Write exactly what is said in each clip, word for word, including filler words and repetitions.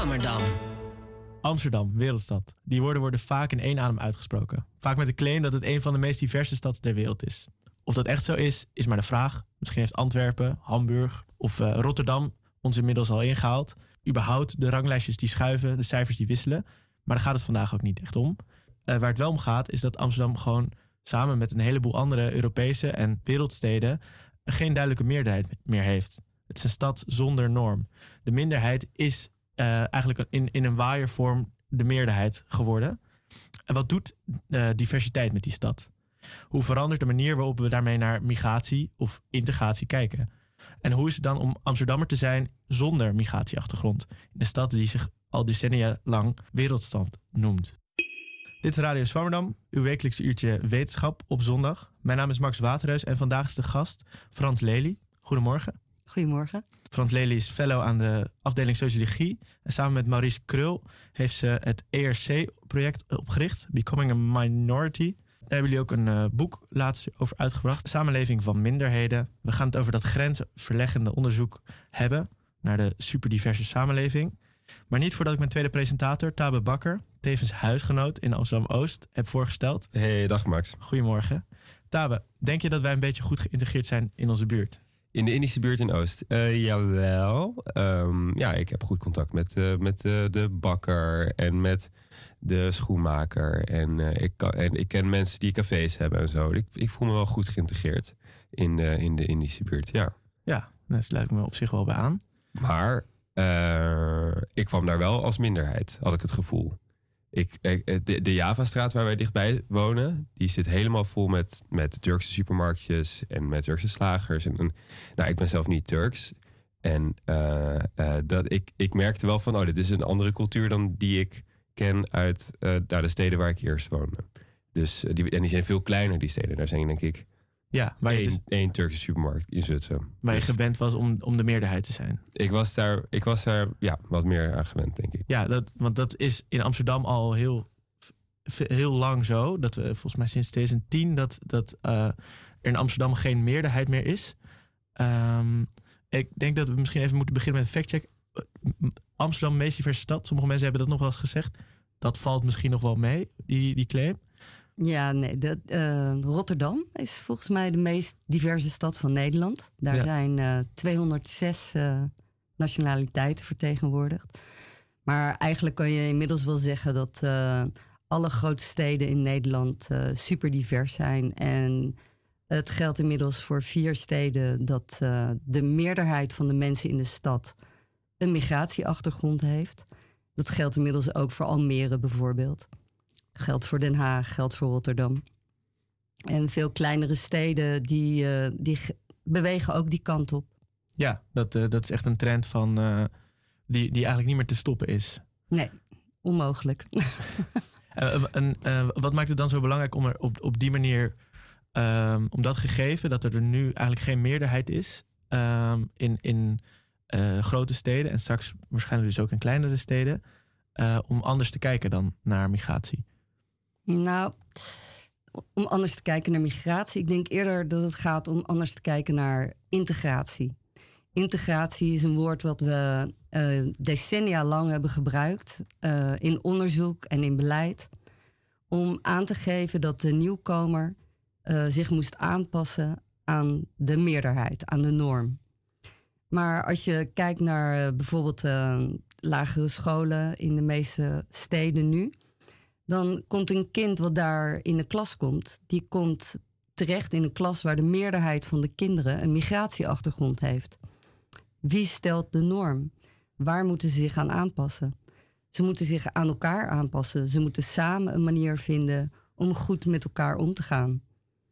Swammerdam. Amsterdam, wereldstad. Die woorden worden vaak in één adem uitgesproken. Vaak met de claim dat het een van de meest diverse steden ter wereld is. Of dat echt zo is, is maar de vraag. Misschien heeft Antwerpen, Hamburg of uh, Rotterdam ons inmiddels al ingehaald. Überhaupt de ranglijstjes die schuiven, de cijfers die wisselen. Maar daar gaat het vandaag ook niet echt om. Uh, waar het wel om gaat, is dat Amsterdam gewoon samen met een heleboel andere Europese en wereldsteden geen duidelijke meerderheid meer heeft. Het is een stad zonder norm. De minderheid is uh, eigenlijk in, in een waaiervorm de meerderheid geworden. En wat doet uh, diversiteit met die stad? Hoe verandert de manier waarop we daarmee naar migratie of integratie kijken? En hoe is het dan om Amsterdammer te zijn zonder migratieachtergrond? In een stad die zich al decennia lang wereldstad noemt. Dit is Radio Swammerdam, uw wekelijkse uurtje wetenschap op zondag. Mijn naam is Max Waterhuis en vandaag is de gast Frans Lely. Goedemorgen. Goedemorgen. Frans Lely is fellow aan de afdeling Sociologie. En samen met Maurice Krul heeft ze het E R C-project opgericht, Becoming a Minority. Daar hebben jullie ook een uh, boek laatst over uitgebracht. Samenleving van minderheden. We gaan het over dat grensverleggende onderzoek hebben naar de superdiverse samenleving. Maar niet voordat ik mijn tweede presentator, Tabe Bakker, tevens huisgenoot in Amsterdam-Oost, heb voorgesteld. Hey, dag Max. Goedemorgen. Tabe, denk je dat wij een beetje goed geïntegreerd zijn in onze buurt? In de Indische buurt in Oost? Uh, jawel. Um, ja, ik heb goed contact met, uh, met uh, de bakker en met de schoenmaker. En, uh, ik, kan, en ik ken mensen die cafés hebben en zo. Ik, ik voel me wel goed geïntegreerd in de, in de Indische buurt, ja. Ja, daar sluit ik me op zich wel bij aan. Maar uh, ik kwam daar wel als minderheid, had ik het gevoel. Ik, de, de Javastraat waar wij dichtbij wonen, die zit helemaal vol met, met Turkse supermarktjes en met Turkse slagers. En, en, nou, ik ben zelf niet Turks. En uh, uh, dat, ik, ik merkte wel van, oh, dit is een andere cultuur dan die ik ken uit uh, de steden waar ik eerst woonde. Dus, uh, die, en die zijn veel kleiner, die steden. Daar zijn denk ik ja, waar je één, dus, één Turkse supermarkt in Zutphen. Waar dus je gewend was om, om de meerderheid te zijn. Ik was daar, ik was daar ja, wat meer aan gewend, denk ik. Ja, dat, want dat is in Amsterdam al heel, heel lang zo. Dat we volgens mij sinds twintig tien dat, dat uh, er in Amsterdam geen meerderheid meer is. Um, ik denk dat we misschien even moeten beginnen met een factcheck. Amsterdam, meest diverse stad. Sommige mensen hebben dat nog wel eens gezegd. Dat valt misschien nog wel mee, die, die claim. Ja, nee. De, uh, Rotterdam is volgens mij de meest diverse stad van Nederland. Daar ja. zijn uh, tweehonderdzes uh, nationaliteiten vertegenwoordigd. Maar eigenlijk kan je inmiddels wel zeggen dat uh, alle grote steden in Nederland uh, super divers zijn. En het geldt inmiddels voor vier steden dat uh, de meerderheid van de mensen in de stad een migratieachtergrond heeft. Dat geldt inmiddels ook voor Almere bijvoorbeeld. Geldt voor Den Haag, geldt voor Rotterdam. En veel kleinere steden die, uh, die bewegen ook die kant op. Ja, dat, uh, dat is echt een trend van, uh, die, die eigenlijk niet meer te stoppen is. Nee, onmogelijk. uh, en, uh, wat maakt het dan zo belangrijk om er op, op die manier, um, om dat gegeven, dat er, er nu eigenlijk geen meerderheid is um, in, in uh, grote steden en straks waarschijnlijk dus ook in kleinere steden, uh, om anders te kijken dan naar migratie? Nou, om anders te kijken naar migratie. Ik denk eerder dat het gaat om anders te kijken naar integratie. Integratie is een woord wat we uh, decennia lang hebben gebruikt uh, in onderzoek en in beleid. Om aan te geven dat de nieuwkomer uh, zich moest aanpassen aan de meerderheid, aan de norm. Maar als je kijkt naar uh, bijvoorbeeld uh, lagere scholen in de meeste steden nu, dan komt een kind wat daar in de klas komt, die komt terecht in een klas waar de meerderheid van de kinderen een migratieachtergrond heeft. Wie stelt de norm? Waar moeten ze zich aan aanpassen? Ze moeten zich aan elkaar aanpassen. Ze moeten samen een manier vinden om goed met elkaar om te gaan.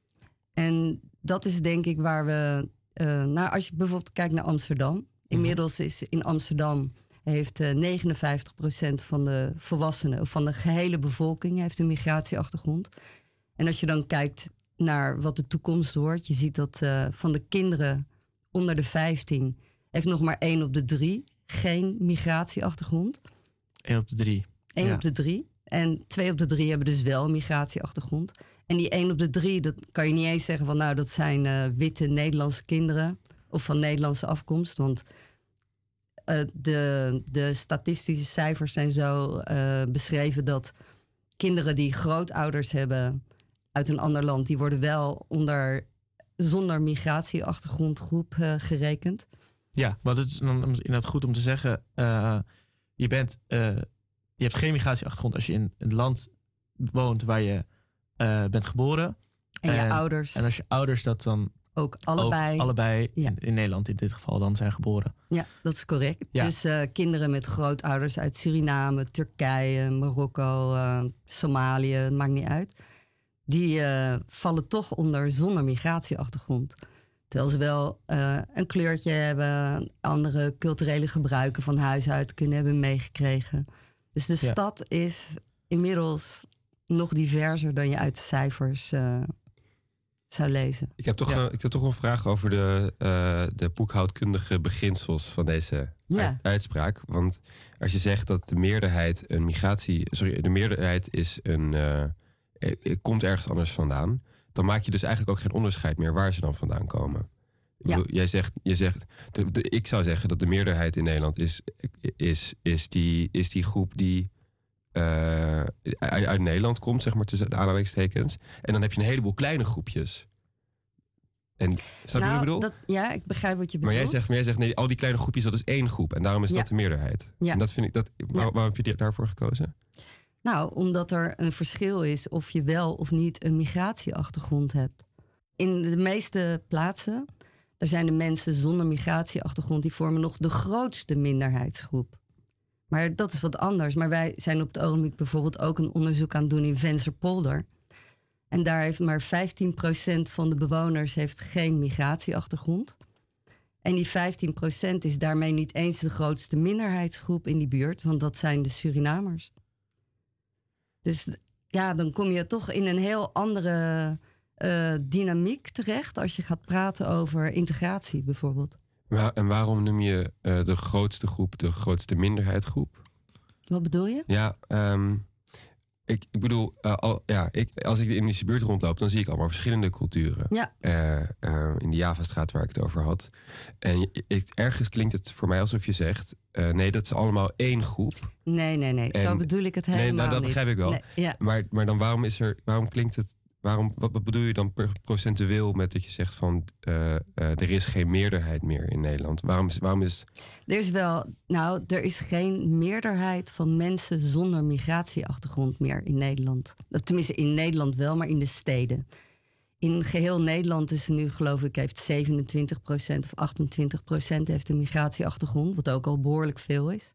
En dat is denk ik waar we, uh, nou, als je bijvoorbeeld kijkt naar Amsterdam. Inmiddels is in Amsterdam heeft uh, negenenvijftig procent van de volwassenen, of van de gehele bevolking, heeft een migratieachtergrond. En als je dan kijkt naar wat de toekomst wordt, je ziet dat uh, van de kinderen onder de vijftien heeft nog maar één op de drie geen migratieachtergrond. één op de drie. één ja. op de drie. En twee op de drie hebben dus wel een migratieachtergrond. En die één op de drie, dat kan je niet eens zeggen van nou, dat zijn uh, witte Nederlandse kinderen of van Nederlandse afkomst. Want uh, de, de statistische cijfers zijn zo uh, beschreven dat kinderen die grootouders hebben uit een ander land, die worden wel onder zonder migratieachtergrondgroep uh, gerekend. Ja, want het is dan inderdaad goed om te zeggen, uh, je bent, uh, je hebt geen migratieachtergrond als je in een land woont waar je uh, bent geboren. En je en, ouders. En als je ouders dat dan ook allebei, ook allebei ja. in, in Nederland in dit geval dan zijn geboren. Ja, dat is correct. Ja. Dus uh, kinderen met grootouders uit Suriname, Turkije, Marokko, uh, Somalië, het maakt niet uit. Die uh, vallen toch onder zonder migratieachtergrond. Terwijl ze wel uh, een kleurtje hebben, andere culturele gebruiken van huis uit kunnen hebben meegekregen. Dus de ja. stad is inmiddels nog diverser dan je uit de cijfers uh, zou lezen. Ik heb toch, ja. een, ik heb toch een vraag over de, uh, de boekhoudkundige beginsels van deze ja. uit, uitspraak. Want als je zegt dat de meerderheid een migratie... Sorry, de meerderheid is een, uh, komt ergens anders vandaan, dan maak je dus eigenlijk ook geen onderscheid meer waar ze dan vandaan komen. Ik ja. bedoel, jij zegt, je zegt de, de, ik zou zeggen dat de meerderheid in Nederland is, is, is, die, is die groep die uh, uit, uit Nederland komt, zeg maar, tussen de aanhalingstekens. En dan heb je een heleboel kleine groepjes. En snap nou, je wat ik bedoel? Dat, ja, ik begrijp wat je bedoelt. Maar jij zegt, maar jij zegt nee, al die kleine groepjes, dat is één groep. En daarom is ja. dat de meerderheid. Ja. En dat vind ik, dat, waar, ja. waarom heb je daarvoor gekozen? Nou, omdat er een verschil is of je wel of niet een migratieachtergrond hebt. In de meeste plaatsen, daar zijn de mensen zonder migratieachtergrond, die vormen nog de grootste minderheidsgroep. Maar dat is wat anders. Maar wij zijn op het ogenblik bijvoorbeeld ook een onderzoek aan het doen in Vensterpolder. En daar heeft maar vijftien procent van de bewoners heeft geen migratieachtergrond. En die vijftien procent is daarmee niet eens de grootste minderheidsgroep in die buurt, want dat zijn de Surinamers. Dus ja, dan kom je toch in een heel andere uh, dynamiek terecht als je gaat praten over integratie bijvoorbeeld. Maar, en waarom noem je uh, de grootste groep de grootste minderheidsgroep? Wat bedoel je? Ja, um, ik, ik bedoel, uh, al, ja, ik, als ik in deze buurt rondloop, dan zie ik allemaal verschillende culturen. Ja. Uh, uh, in de Javastraat waar ik het over had. En ik, ergens klinkt het voor mij alsof je zegt, uh, nee, dat is allemaal één groep. Nee, nee, nee. En, zo bedoel ik het helemaal niet. Nee, nou, dat begrijp ik wel. Nee, ja. maar, maar dan waarom is er, waarom klinkt het, waarom, wat, wat bedoel je dan per procentueel met dat je zegt van, uh, uh, er is geen meerderheid meer in Nederland? Waarom is, waarom is... Er is wel, nou, er is geen meerderheid van mensen zonder migratieachtergrond meer in Nederland. Tenminste, in Nederland wel, maar in de steden. In geheel Nederland is er nu, geloof ik, heeft zevenentwintig procent of achtentwintig procent heeft een migratieachtergrond, wat ook al behoorlijk veel is.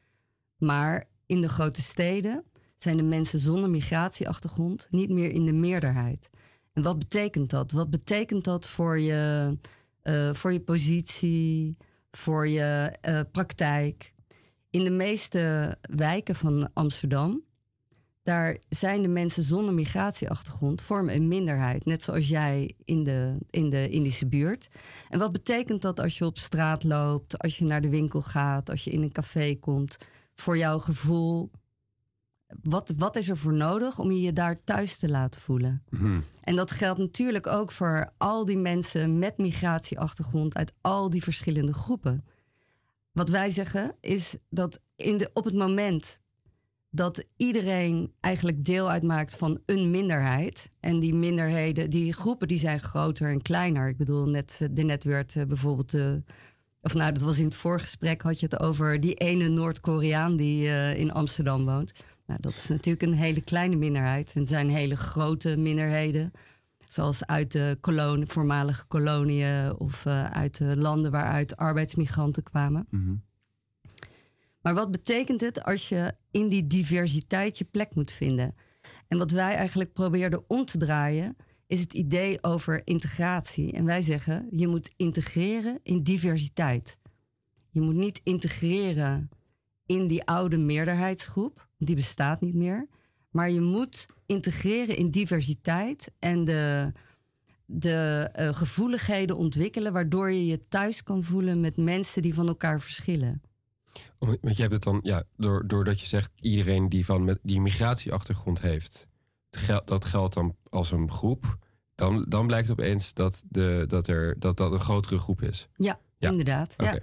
Maar in de grote steden zijn de mensen zonder migratieachtergrond niet meer in de meerderheid. En wat betekent dat? Wat betekent dat voor je, uh, voor je positie, voor je uh, praktijk? In de meeste wijken van Amsterdam, daar zijn de mensen zonder migratieachtergrond vormen een minderheid. Net zoals jij in de, in de Indische buurt. En wat betekent dat als je op straat loopt, als je naar de winkel gaat, als je in een café komt, voor jouw gevoel? Wat, wat is er voor nodig om je je daar thuis te laten voelen? Mm-hmm. En dat geldt natuurlijk ook voor al die mensen met migratieachtergrond uit al die verschillende groepen. Wat wij zeggen is dat in de, op het moment dat iedereen eigenlijk deel uitmaakt van een minderheid, en die minderheden, die groepen die zijn groter en kleiner. Ik bedoel, net, net werd uh, bijvoorbeeld de, of nou, dat was in het voorgesprek, had je het over die ene Noord-Koreaan die uh, in Amsterdam woont. Nou, dat is natuurlijk een hele kleine minderheid. En het zijn hele grote minderheden. Zoals uit de kolonie, voormalige koloniën of uh, uit de landen waaruit arbeidsmigranten kwamen. Mm-hmm. Maar wat betekent het als je in die diversiteit je plek moet vinden? En wat wij eigenlijk probeerden om te draaien, is het idee over integratie. En wij zeggen, je moet integreren in diversiteit. Je moet niet integreren in die oude meerderheidsgroep. Die bestaat niet meer. Maar je moet integreren in diversiteit en de, de uh, gevoeligheden ontwikkelen, waardoor je je thuis kan voelen met mensen die van elkaar verschillen. Want je hebt het dan, ja, door, doordat je zegt iedereen die van met die migratieachtergrond heeft, dat geldt dan als een groep. Dan, dan blijkt opeens dat, de, dat, er, dat dat een grotere groep is. Ja, ja. inderdaad. Okay. Ja.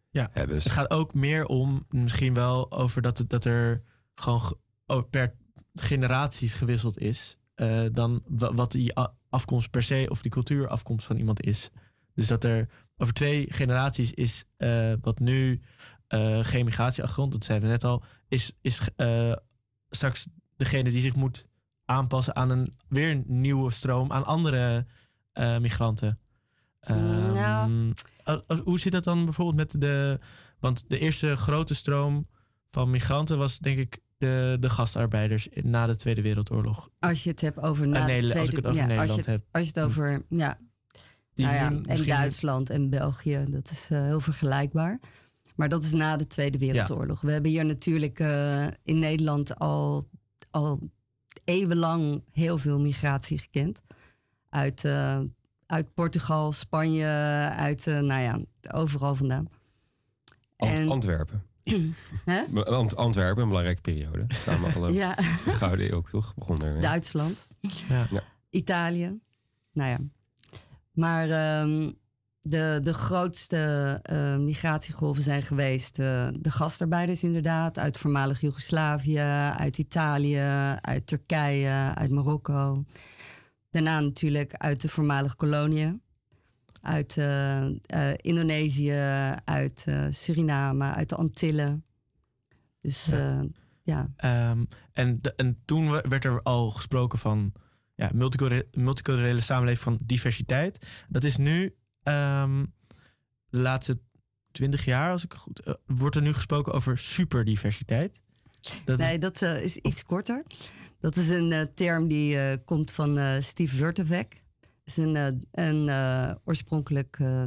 Ja, hebben. het gaat ook meer om misschien wel over dat, het, dat er gewoon ge- oh, per generaties gewisseld is. Uh, dan wa- wat die a- afkomst per se of die cultuurafkomst van iemand is. Dus dat er over twee generaties is uh, wat nu uh, geen migratieachtergrond, dat zeiden we net al, is, is uh, straks degene die zich moet aanpassen aan een weer een nieuwe stroom aan andere uh, migranten. Um, Nou. uh, uh, hoe zit dat dan bijvoorbeeld met de... Want de eerste grote stroom van migranten was denk ik de, de gastarbeiders in- na de Tweede Wereldoorlog. Als je het hebt over na Uh, de Nederland- tweede, als ik het over ja, Nederland als je het, heb. Als je het over, ja, Die nou ja, nu en misschien- Duitsland en België, dat is uh, heel vergelijkbaar. Maar dat is na de Tweede Wereldoorlog. We hebben hier natuurlijk uh, in Nederland al, al eeuwenlang heel veel migratie gekend. Uit, uh, uit Portugal, Spanje, uit, uh, nou ja, overal vandaan. Ant- En- Antwerpen. Hè? Ant- Antwerpen, een belangrijke periode. Daar alle Ja, de Gouden Eeuw toch begon er. Duitsland. Ja. Ja. Italië. Nou ja. Maar ehm, de, de grootste eh, migratiegolven zijn geweest uh, de gastarbeiders inderdaad. Uit voormalig Joegoslavië, uit Italië, uit Turkije, uit Marokko. Daarna natuurlijk uit de voormalige koloniën. Uit uh, uh, Indonesië, uit uh, Suriname, uit de Antillen. Dus Ja. uh, ja. Um, en, de- en toen we- werd er al gesproken van ja, multiculturele, multiculturele samenleving, van diversiteit. Dat is nu um, de laatste twintig jaar, als ik het goed, uh, wordt er nu gesproken over superdiversiteit. Dat Nee, is, dat uh, is iets korter. Dat is een uh, term die uh, komt van uh, Steve Wurtevek. Dat is een, uh, een uh, oorspronkelijk uh,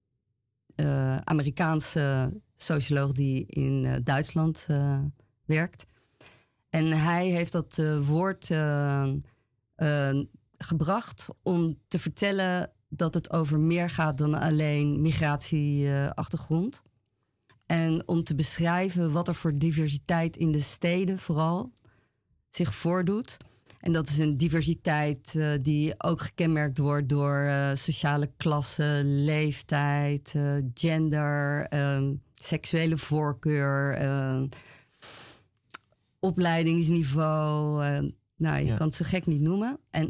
uh, Amerikaanse socioloog die in uh, Duitsland uh, werkt. En hij heeft dat uh, woord uh, uh, gebracht om te vertellen dat het over meer gaat dan alleen migratieachtergrond. En om te beschrijven wat er voor diversiteit in de steden vooral zich voordoet. En dat is een diversiteit uh, die ook gekenmerkt wordt door uh, sociale klasse, leeftijd, uh, gender, uh, seksuele voorkeur, uh, opleidingsniveau. Uh, nou, je Ja. kan het zo gek niet noemen. En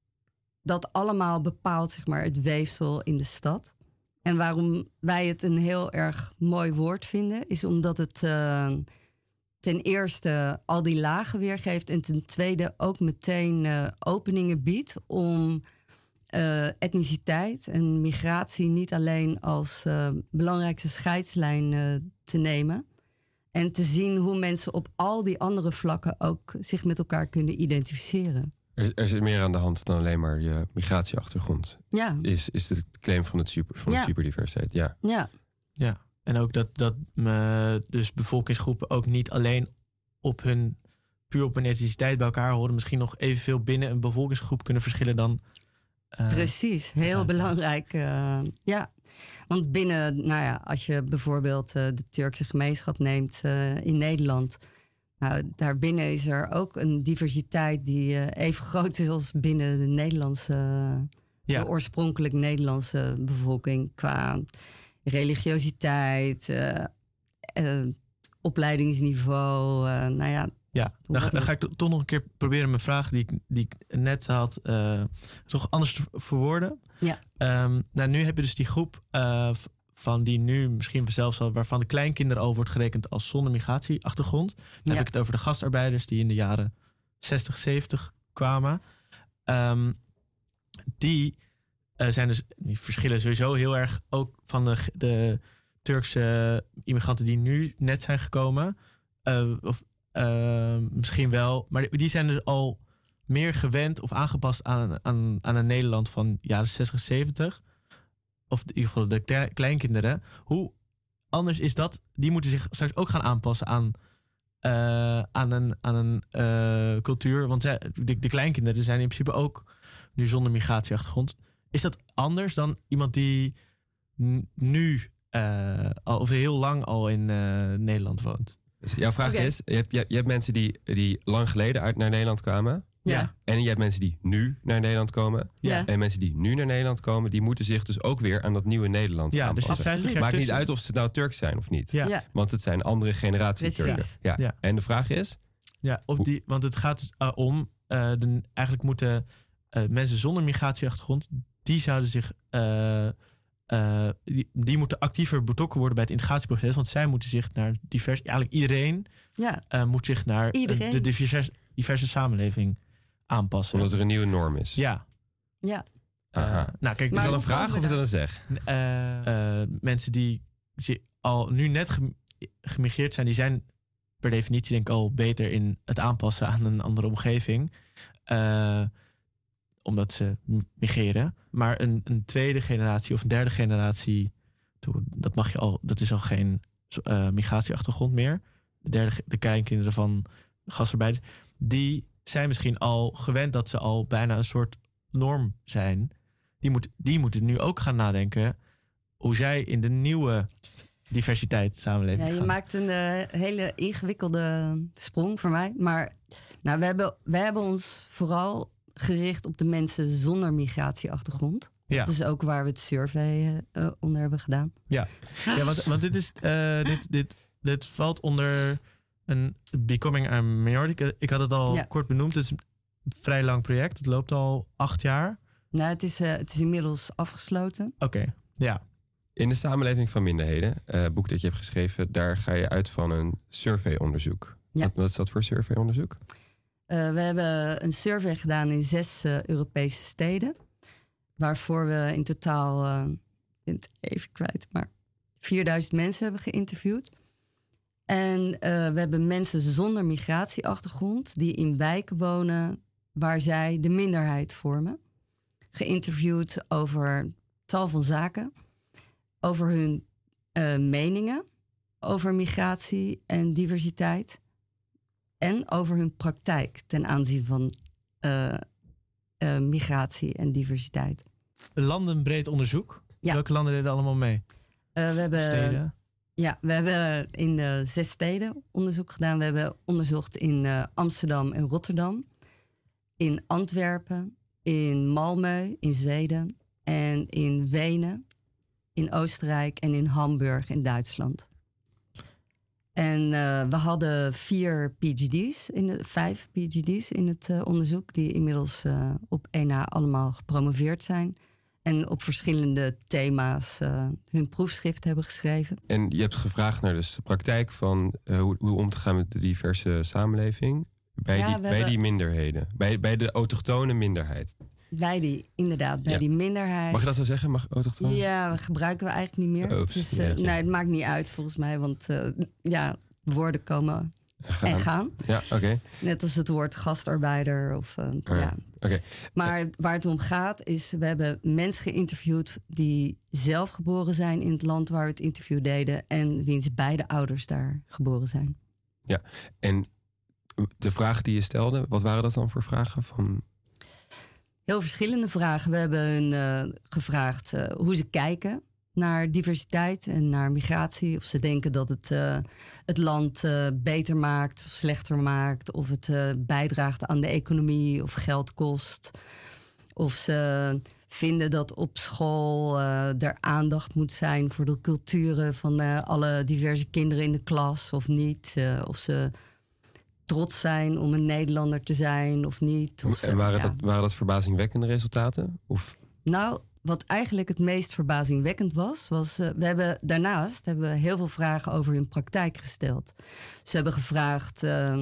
dat allemaal bepaalt zeg maar, het weefsel in de stad. En waarom wij het een heel erg mooi woord vinden, is omdat het uh, ten eerste al die lagen weergeeft en ten tweede ook meteen uh, openingen biedt om uh, etniciteit en migratie niet alleen als uh, belangrijkste scheidslijn uh, te nemen. En te zien hoe mensen op al die andere vlakken ook zich met elkaar kunnen identificeren. Er, er zit meer aan de hand dan alleen maar je migratieachtergrond. Ja, Is, is de claim van, het super, van Ja. de superdiversiteit. Ja. ja. ja. En ook dat, dat uh, dus bevolkingsgroepen ook niet alleen op hun puur op hun etniciteit bij elkaar horen, misschien nog evenveel binnen een bevolkingsgroep kunnen verschillen dan. Uh, Precies, heel ja. belangrijk. Uh, ja, want binnen, nou ja, als je bijvoorbeeld uh, de Turkse gemeenschap neemt uh, in Nederland. Nou, daarbinnen is er ook een diversiteit die uh, even groot is als binnen de Nederlandse, Ja. de oorspronkelijk Nederlandse bevolking. Qua religiositeit, uh, uh, opleidingsniveau, uh, nou ja. Ja, dan, ga- dan ga ik to- toch nog een keer proberen mijn vraag die ik, die ik net had, uh, toch anders te ver- verwoorden. Ja. Um, nou, nu heb je dus die groep uh, v- van die nu misschien zelfs al, waarvan de kleinkinderen al wordt gerekend als zonder migratieachtergrond. Dan Ja. heb ik het over de gastarbeiders die in de jaren zestig, zeventig kwamen. Um, die uh, zijn dus, die verschillen sowieso heel erg ook van de, de Turkse immigranten die nu net zijn gekomen. Uh, of Uh, misschien wel, maar die- die zijn dus al meer gewend of aangepast aan, aan, aan een Nederland van jaren zestig, zeventig. Of in ieder geval de kle- kleinkinderen. Hoe anders is dat? Die moeten zich straks ook gaan aanpassen aan, uh, aan een, aan een uh, cultuur. Want zij, de, de kleinkinderen zijn in principe ook nu zonder migratieachtergrond. Is dat anders dan iemand die n- nu uh, al, of heel lang al in uh, Nederland woont? Dus jouw vraag Oké. is, je hebt, je, je hebt mensen die, die lang geleden uit naar Nederland kwamen. Ja. Ja. En je hebt mensen die nu naar Nederland komen. Ja. En mensen die nu naar Nederland komen, die moeten zich dus ook weer aan dat nieuwe Nederland Ja, dus aanpassen. het vijftig jaar Maakt niet tussen. uit of ze nou Turks zijn of niet. Ja. Ja. Want het zijn andere generatie Precies. Turken. Ja. Ja. En de vraag is? Ja, of die, want het gaat dus, uh, om, uh, de, eigenlijk moeten uh, mensen zonder migratieachtergrond, die zouden zich, uh, uh, die, die moeten actiever betrokken worden bij het integratieproces, want zij moeten zich naar divers, eigenlijk iedereen Ja. uh, moet zich naar uh, Iedereen. de diverse, diverse samenleving aanpassen. Omdat er een nieuwe norm is. Ja. Ja. Uh, Aha. nou, kijk, Is Maar dat een hoe vraag komen of we is dat daar? een zeg? uh, uh, mensen die zi- al nu net gem- gemigreerd zijn, die zijn per definitie denk ik al beter in het aanpassen aan een andere omgeving. Uh, omdat ze migreren. Maar een, een tweede generatie of een derde generatie, dat mag je al, dat is al geen uh, migratieachtergrond meer. De derde, de kleinkinderen van gastarbeiders, die zijn misschien al gewend dat ze al bijna een soort norm zijn. Die, moet, die moeten nu ook gaan nadenken hoe zij in de nieuwe diversiteit samenleving Ja, je gaan. maakt een uh, hele ingewikkelde sprong voor mij. Maar nou, we, hebben, we hebben ons vooral gericht op de mensen zonder migratieachtergrond. Ja. Dat is ook waar we het survey uh, onder hebben gedaan. Ja, ja want, want dit, is, uh, dit, dit, dit valt onder een Becoming a Minority. Ik had het al Ja. kort benoemd. Het is een vrij lang project. Het loopt al acht jaar. Nou, het is, uh, het is inmiddels afgesloten. Oké, okay. Ja. In de samenleving van minderheden, uh, boek dat je hebt geschreven, daar ga je uit van een surveyonderzoek. Ja. Wat, wat is dat voor surveyonderzoek? Uh, we hebben een survey gedaan in zes uh, Europese steden. Waarvoor we in totaal, uh, ik ben het even kwijt, maar vierduizend mensen hebben geïnterviewd. En uh, we hebben mensen zonder migratieachtergrond die in wijken wonen waar zij de minderheid vormen. Geïnterviewd over tal van zaken. Over hun uh, meningen over migratie en diversiteit. En over hun praktijk ten aanzien van uh, uh, migratie en diversiteit. Een landenbreed onderzoek. Ja. Welke landen deden allemaal mee? Uh, we hebben, Steden? Ja, we hebben in uh, zes steden onderzoek gedaan. We hebben onderzocht in uh, Amsterdam en Rotterdam. In Antwerpen, in Malmö, in Zweden. En in Wenen, in Oostenrijk en in Hamburg in Duitsland. En uh, we hadden vier P H D's, in de, vijf P H D's in het uh, onderzoek, die inmiddels uh, op één na allemaal gepromoveerd zijn. En op verschillende thema's uh, hun proefschrift hebben geschreven. En je hebt gevraagd naar dus de praktijk van uh, hoe, hoe om te gaan met de diverse samenleving. Bij, Ja, die, we bij hebben- die minderheden. Bij, bij de autochtone minderheid. Bij die, inderdaad, bij Ja. die minderheid. Mag je dat zo zeggen? Mag autochtone? Ja, dat gebruiken we eigenlijk niet meer. Oeps, dus, uh, jeetje. nee, het maakt niet uit volgens mij, want uh, ja, woorden komen Gaan. en gaan. Ja, oké. Okay. Net als het woord gastarbeider. Of, uh, ja. Okay. Maar waar het om gaat is, we hebben mensen geïnterviewd die zelf geboren zijn in het land waar we het interview deden. En wiens beide ouders daar geboren zijn. Ja, en de vragen die je stelde, wat waren dat dan voor vragen? Van... Heel verschillende vragen. We hebben hun uh, gevraagd uh, hoe ze kijken naar diversiteit en naar migratie. Of ze denken dat het uh, het land uh, beter maakt of slechter maakt. Of het uh, bijdraagt aan de economie of geld kost. Of ze vinden dat op school uh, er aandacht moet zijn voor de culturen van uh, alle diverse kinderen in de klas of niet. Uh, of ze trots zijn om een Nederlander te zijn of niet. Of ze, en waren, ja. dat, waren dat verbazingwekkende resultaten? Of... Nou, wat eigenlijk het meest verbazingwekkend was, was uh, we hebben daarnaast hebben we heel veel vragen over hun praktijk gesteld. Ze hebben gevraagd uh,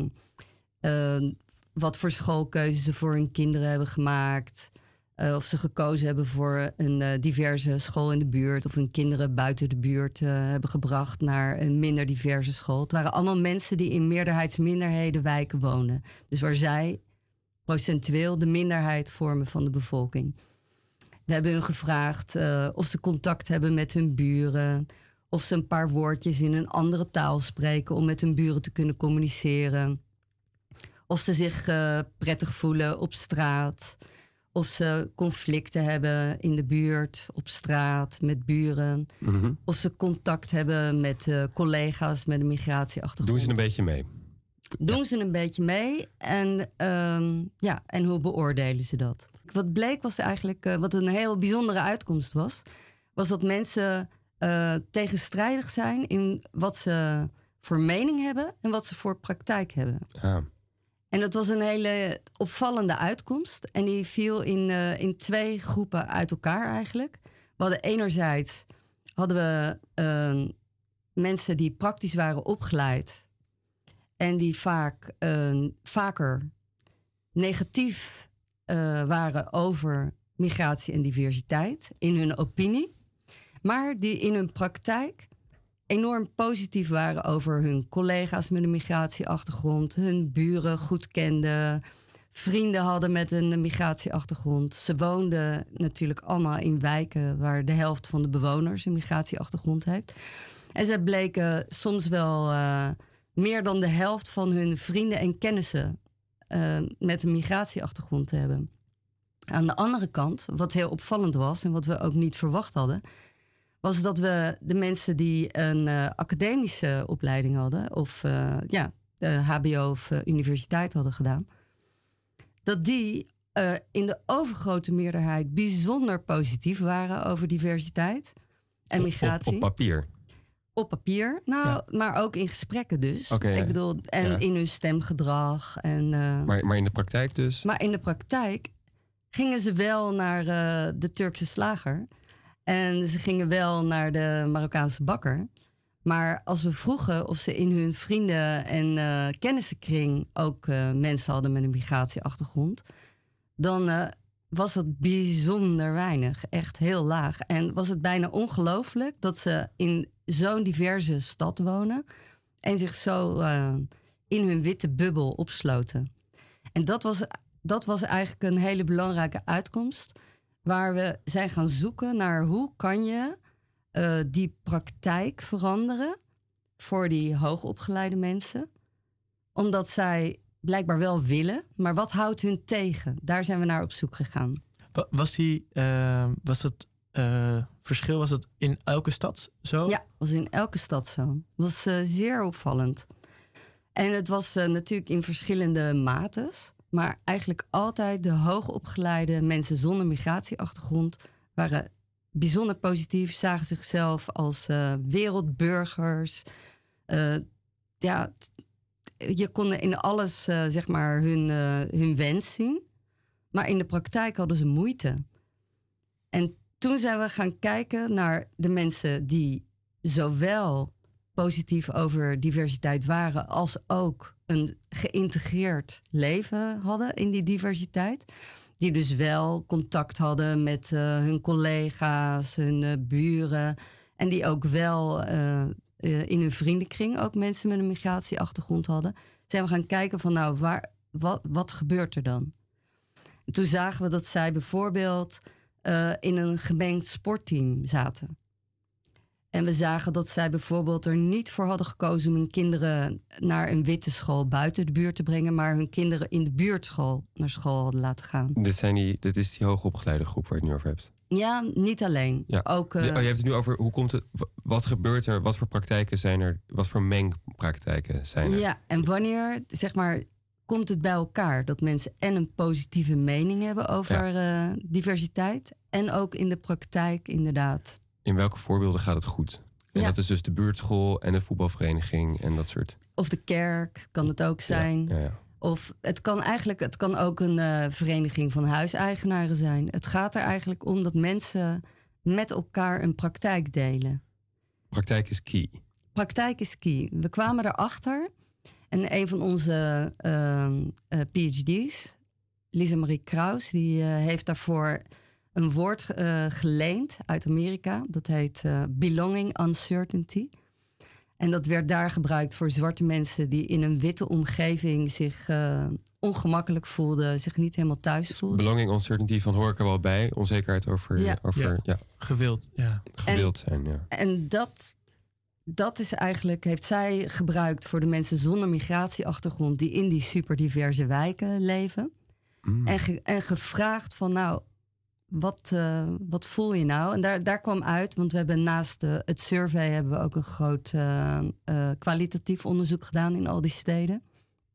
uh, wat voor schoolkeuzes ze voor hun kinderen hebben gemaakt. Uh, of ze gekozen hebben voor een uh, diverse school in de buurt. Of hun kinderen buiten de buurt uh, hebben gebracht naar een minder diverse school. Het waren allemaal mensen die in meerderheidsminderheden wijken wonen. Dus waar zij procentueel de minderheid vormen van de bevolking. We hebben hun gevraagd uh, of ze contact hebben met hun buren. Of ze een paar woordjes in een andere taal spreken om met hun buren te kunnen communiceren. Of ze zich uh, prettig voelen op straat. Of ze conflicten hebben in de buurt, op straat, met buren. Mm-hmm. Of ze contact hebben met uh, collega's met een migratieachtergrond. Doen ze een beetje mee? Doen Ja. ze een beetje mee en, ehm, ja, en hoe beoordelen ze dat? Wat bleek was eigenlijk, uh, wat een heel bijzondere uitkomst was... was dat mensen uh, tegenstrijdig zijn in wat ze voor mening hebben... en wat ze voor praktijk hebben. Ja. En dat was een hele opvallende uitkomst. En die viel in, uh, in twee groepen uit elkaar eigenlijk. We hadden enerzijds hadden we uh, mensen die praktisch waren opgeleid... en die vaak, uh, vaker negatief uh, waren over migratie en diversiteit... in hun opinie. Maar die in hun praktijk enorm positief waren over hun collega's met een migratieachtergrond, hun buren goed kenden, vrienden hadden met een migratieachtergrond. Ze woonden natuurlijk allemaal in wijken waar de helft van de bewoners een migratieachtergrond heeft. En ze bleken soms wel uh, meer dan de helft van hun vrienden en kennissen uh, met een migratieachtergrond te hebben. Aan de andere kant, wat heel opvallend was en wat we ook niet verwacht hadden, was dat we de mensen die een uh, academische opleiding hadden... of uh, ja, de H B O of uh, universiteit hadden gedaan... dat die uh, in de overgrote meerderheid bijzonder positief waren over diversiteit en migratie. Op, op papier? Op papier, nou, ja. Maar ook in gesprekken dus. Okay, Ik ja. bedoel, en ja. in hun stemgedrag. En, uh, maar, maar in de praktijk dus? Maar in de praktijk gingen ze wel naar uh, de Turkse slager... En ze gingen wel naar de Marokkaanse bakker. Maar als we vroegen of ze in hun vrienden- en uh, kennissenkring... ook uh, mensen hadden met een migratieachtergrond... dan uh, was dat bijzonder weinig. Echt heel laag. En was het bijna ongelooflijk dat ze in zo'n diverse stad wonen... en zich zo uh, in hun witte bubbel opsloten. En dat was, dat was eigenlijk een hele belangrijke uitkomst... waar we zijn gaan zoeken naar hoe kan je uh, die praktijk veranderen voor die hoogopgeleide mensen. Omdat zij blijkbaar wel willen, maar wat houdt hun tegen? Daar zijn we naar op zoek gegaan. Was, die, uh, was het uh, verschil was het in elke stad zo? Ja, was in elke stad zo. Het was uh, zeer opvallend. En het was uh, natuurlijk in verschillende mates... maar eigenlijk altijd de hoogopgeleide mensen zonder migratieachtergrond... waren bijzonder positief, zagen zichzelf als uh, wereldburgers. Uh, ja, je kon in alles uh, zeg maar hun, uh, hun wens zien. Maar in de praktijk hadden ze moeite. En toen zijn we gaan kijken naar de mensen die zowel positief over diversiteit waren... als ook een geïntegreerd leven hadden in die diversiteit. Die dus wel contact hadden met uh, hun collega's, hun uh, buren. En die ook wel uh, uh, in hun vriendenkring ook mensen met een migratieachtergrond hadden. Zijn we gaan kijken van nou, waar, wat, wat gebeurt er dan? En toen zagen we dat zij bijvoorbeeld uh, in een gemengd sportteam zaten. En we zagen dat zij bijvoorbeeld er niet voor hadden gekozen... om hun kinderen naar een witte school buiten de buurt te brengen... maar hun kinderen in de buurtschool naar school hadden laten gaan. Dit, zijn die, dit is die hoogopgeleide groep waar je het nu over hebt? Ja, niet alleen. Ja. Ook, uh, oh, je hebt het nu over, hoe komt het, wat gebeurt er, wat voor praktijken zijn er... wat voor mengpraktijken zijn er? Ja, en wanneer, zeg maar, komt het bij elkaar... dat mensen en een positieve mening hebben over ja. uh, diversiteit... en ook in de praktijk inderdaad... In welke voorbeelden gaat het goed? En ja. dat is dus de buurtschool en de voetbalvereniging en dat soort. Of de kerk kan het ook zijn. Ja, ja, ja. Of het kan eigenlijk, het kan ook een uh, vereniging van huiseigenaren zijn. Het gaat er eigenlijk om dat mensen met elkaar een praktijk delen. Praktijk is key. Praktijk is key. We kwamen erachter en een van onze uh, uh, P H D's, Lisa Marie Kraus, die uh, heeft daarvoor een woord uh, geleend uit Amerika. Dat heet uh, belonging uncertainty. En dat werd daar gebruikt voor zwarte mensen die in een witte omgeving zich uh, ongemakkelijk voelden, zich niet helemaal thuis voelden. Belonging uncertainty van hoor ik er wel bij. Onzekerheid over, ja. over ja. Ja. gewild. Ja. Gewild en, zijn. Ja. En dat, dat is eigenlijk, heeft zij gebruikt voor de mensen zonder migratieachtergrond die in die superdiverse wijken leven. Mm. En, ge, en gevraagd van nou, Wat, uh, wat voel je nou? En daar, daar kwam uit, want we hebben naast uh, het survey hebben we ook een groot uh, uh, kwalitatief onderzoek gedaan in al die steden.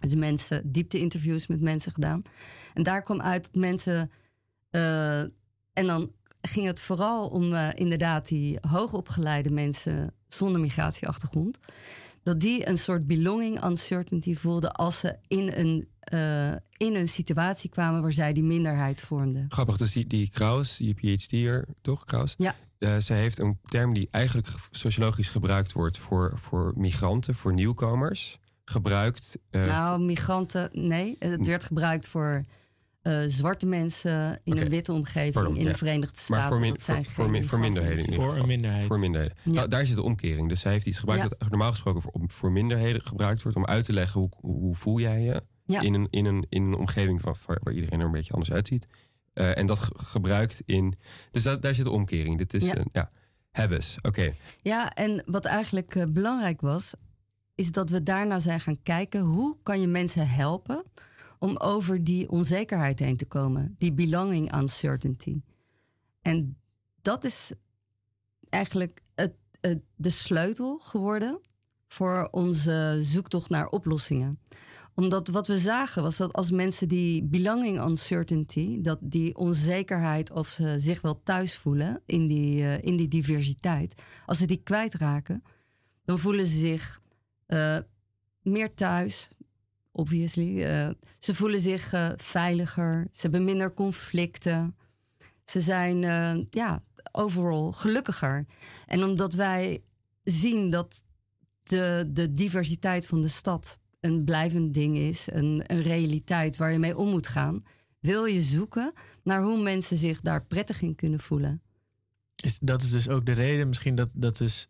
Dus mensen, diepte-interviews met mensen gedaan. En daar kwam uit dat mensen... Uh, en dan ging het vooral om uh, inderdaad die hoogopgeleide mensen zonder migratieachtergrond. Dat die een soort belonging uncertainty voelden als ze in een, uh, in een situatie kwamen waar zij die minderheid vormden. Grappig, dus die, die Kraus, die PhD'er, toch Kraus? Ja. Uh, zij heeft een term die eigenlijk sociologisch gebruikt wordt voor, voor migranten, voor nieuwkomers. Gebruikt... Uh, nou, migranten, nee. Het werd gebruikt voor uh, zwarte mensen in okay. een witte omgeving Pardon, in ja. de Verenigde Staten. Maar voor, min, voor, voor, min, voor minderheden in ieder geval. Voor een minderheid. Voor minderheden. Ja. Nou, daar zit de omkering. Dus zij heeft iets gebruikt ja. dat normaal gesproken voor, voor minderheden gebruikt wordt. Om uit te leggen hoe, hoe, hoe voel jij je ja. in, een, in, een, in een omgeving van, waar iedereen er een beetje anders uitziet. Uh, en dat ge- gebruikt in... Dus dat, daar zit de omkering. Dit is... Ja. Uh, ja. Hebbes, oké. Okay. Ja, en wat eigenlijk uh, belangrijk was... is dat we daarna zijn gaan kijken... hoe kan je mensen helpen om over die onzekerheid heen te komen. Die belonging uncertainty. En dat is eigenlijk het, het, de sleutel geworden... voor onze zoektocht naar oplossingen. Omdat wat we zagen was dat als mensen die belonging uncertainty... dat die onzekerheid of ze zich wel thuis voelen in die, uh, in die diversiteit... als ze die kwijtraken, dan voelen ze zich uh, meer thuis, obviously. Uh, ze voelen zich uh, veiliger, ze hebben minder conflicten. Ze zijn uh, ja, overal gelukkiger. En omdat wij zien dat de, de diversiteit van de stad... een blijvend ding is, een, een realiteit waar je mee om moet gaan... wil je zoeken naar hoe mensen zich daar prettig in kunnen voelen. Is, dat is dus ook de reden misschien dat, dat, is,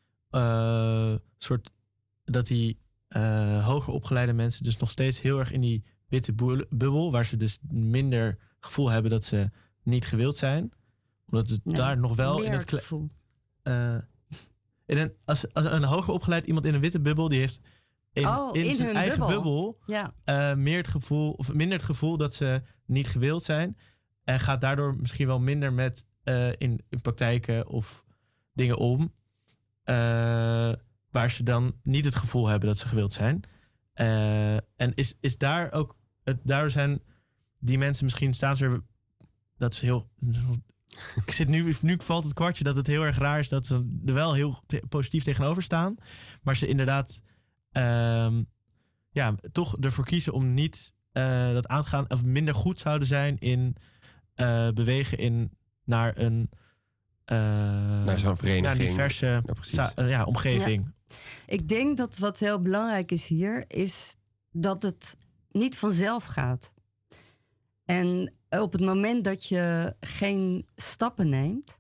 uh, soort, dat die uh, hoger opgeleide mensen... dus nog steeds heel erg in die witte bubbel... waar ze dus minder gevoel hebben dat ze niet gewild zijn. Omdat het nee, daar nog wel... in het kle- gevoel. Uh, in een, als, als een hoger opgeleid iemand in een witte bubbel... die heeft... In, oh, in, in zijn hun eigen bubbel, bubbel ja. uh, meer het gevoel, of minder het gevoel dat ze niet gewild zijn. En gaat daardoor misschien wel minder met uh, in, in praktijken of dingen om. Uh, waar ze dan niet het gevoel hebben dat ze gewild zijn. Uh, en is, is daar ook, het, daardoor zijn die mensen misschien staan ze weer, dat is heel... Ik zit nu, nu valt het kwartje dat het heel erg raar is dat ze er wel heel te, positief tegenover staan. Maar ze inderdaad... Um, ja, toch ervoor kiezen om niet uh, dat aan te gaan... of minder goed zouden zijn in uh, bewegen in naar een... Uh, naar zo'n vereniging. Naar een diverse ja, sa- uh, ja, omgeving. Ja. Ik denk dat wat heel belangrijk is hier... is dat het niet vanzelf gaat. En op het moment dat je geen stappen neemt...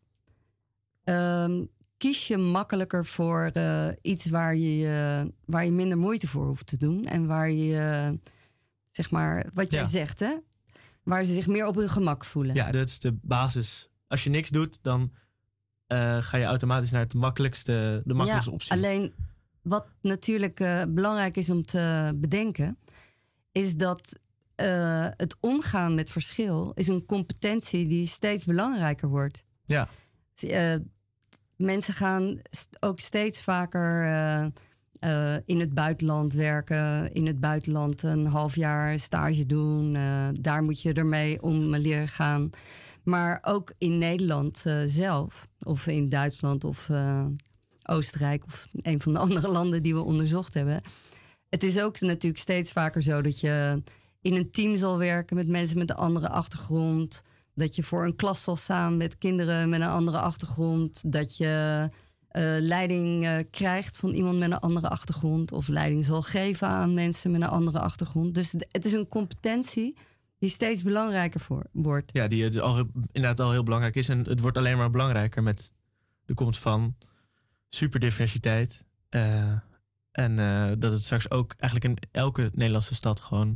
Um, kies je makkelijker voor uh, iets waar je, uh, waar je minder moeite voor hoeft te doen. En waar je, uh, zeg maar, wat jij ja. zegt, hè? Waar ze zich meer op hun gemak voelen. Ja, dat is de basis. Als je niks doet, dan uh, ga je automatisch naar het makkelijkste, de makkelijkste ja, optie. Alleen, wat natuurlijk uh, belangrijk is om te bedenken... is dat uh, het omgaan met verschil... is een competentie die steeds belangrijker wordt. Ja. Uh, Mensen gaan ook steeds vaker uh, uh, in het buitenland werken. In het buitenland een half jaar stage doen. Uh, daar moet je ermee om leren gaan. Maar ook in Nederland uh, zelf. Of in Duitsland of uh, Oostenrijk. Of een van de andere landen die we onderzocht hebben. Het is ook natuurlijk steeds vaker zo dat je in een team zal werken... met mensen met een andere achtergrond... Dat je voor een klas zal staan met kinderen met een andere achtergrond. Dat je uh, leiding uh, krijgt van iemand met een andere achtergrond. Of leiding zal geven aan mensen met een andere achtergrond. Dus d- het is een competentie die steeds belangrijker voor, wordt. Ja, die dus al, inderdaad al heel belangrijk is. En het wordt alleen maar belangrijker met de komst van superdiversiteit. Uh, en uh, dat het straks ook eigenlijk in elke Nederlandse stad gewoon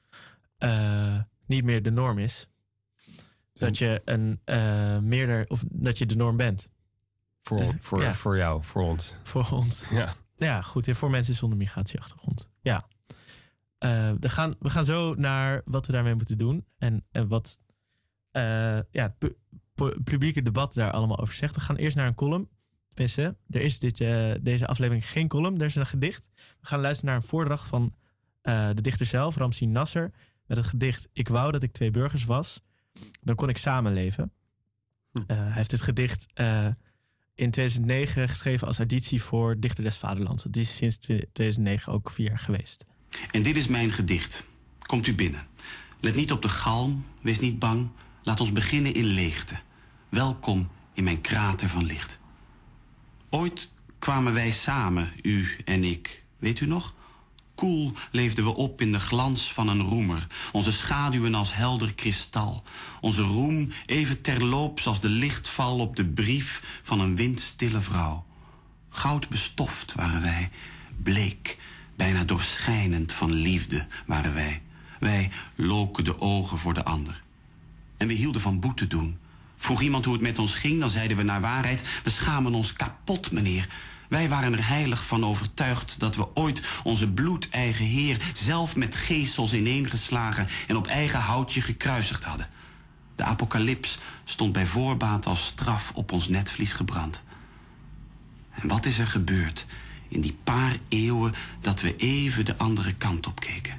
uh, niet meer de norm is. Dat je een uh, meerder of dat je de norm bent. Voor, dus, voor, ja. voor jou, voor ons. Voor ons. Ja, ja goed. Voor mensen zonder migratieachtergrond. Ja. Uh, we, gaan, we gaan zo naar wat we daarmee moeten doen. En, en wat uh, ja, pu- pu- publieke debat daar allemaal over zegt. We gaan eerst naar een column. Tenminste, er is dit, uh, deze aflevering geen column. Er is een gedicht. We gaan luisteren naar een voordracht van uh, de dichter zelf, Ramzi Nasser, met het gedicht Ik wou dat ik twee burgers was. Dan kon ik samenleven. Uh, hij heeft dit gedicht uh, in tweeduizend negen geschreven als auditie voor Dichter des Vaderlands. Die is sinds tweeduizend negen ook vier jaar geweest. En dit is mijn gedicht. Komt u binnen. Let niet op de galm, wees niet bang. Laat ons beginnen in leegte. Welkom in mijn krater van licht. Ooit kwamen wij samen, u en ik. Weet u nog? Koel leefden we op in de glans van een roemer. Onze schaduwen als helder kristal. Onze roem even terloops als de lichtval op de brief van een windstille vrouw. Goud bestoft waren wij, bleek, bijna doorschijnend van liefde waren wij. Wij loken de ogen voor de ander. En we hielden van boete doen. Vroeg iemand hoe het met ons ging, dan zeiden we naar waarheid: we schamen ons kapot, meneer. Wij waren er heilig van overtuigd dat we ooit onze bloedeigen Heer zelf met geesels ineengeslagen en op eigen houtje gekruisigd hadden. De apocalyps stond bij voorbaat als straf op ons netvlies gebrand. En wat is er gebeurd in die paar eeuwen dat we even de andere kant op keken?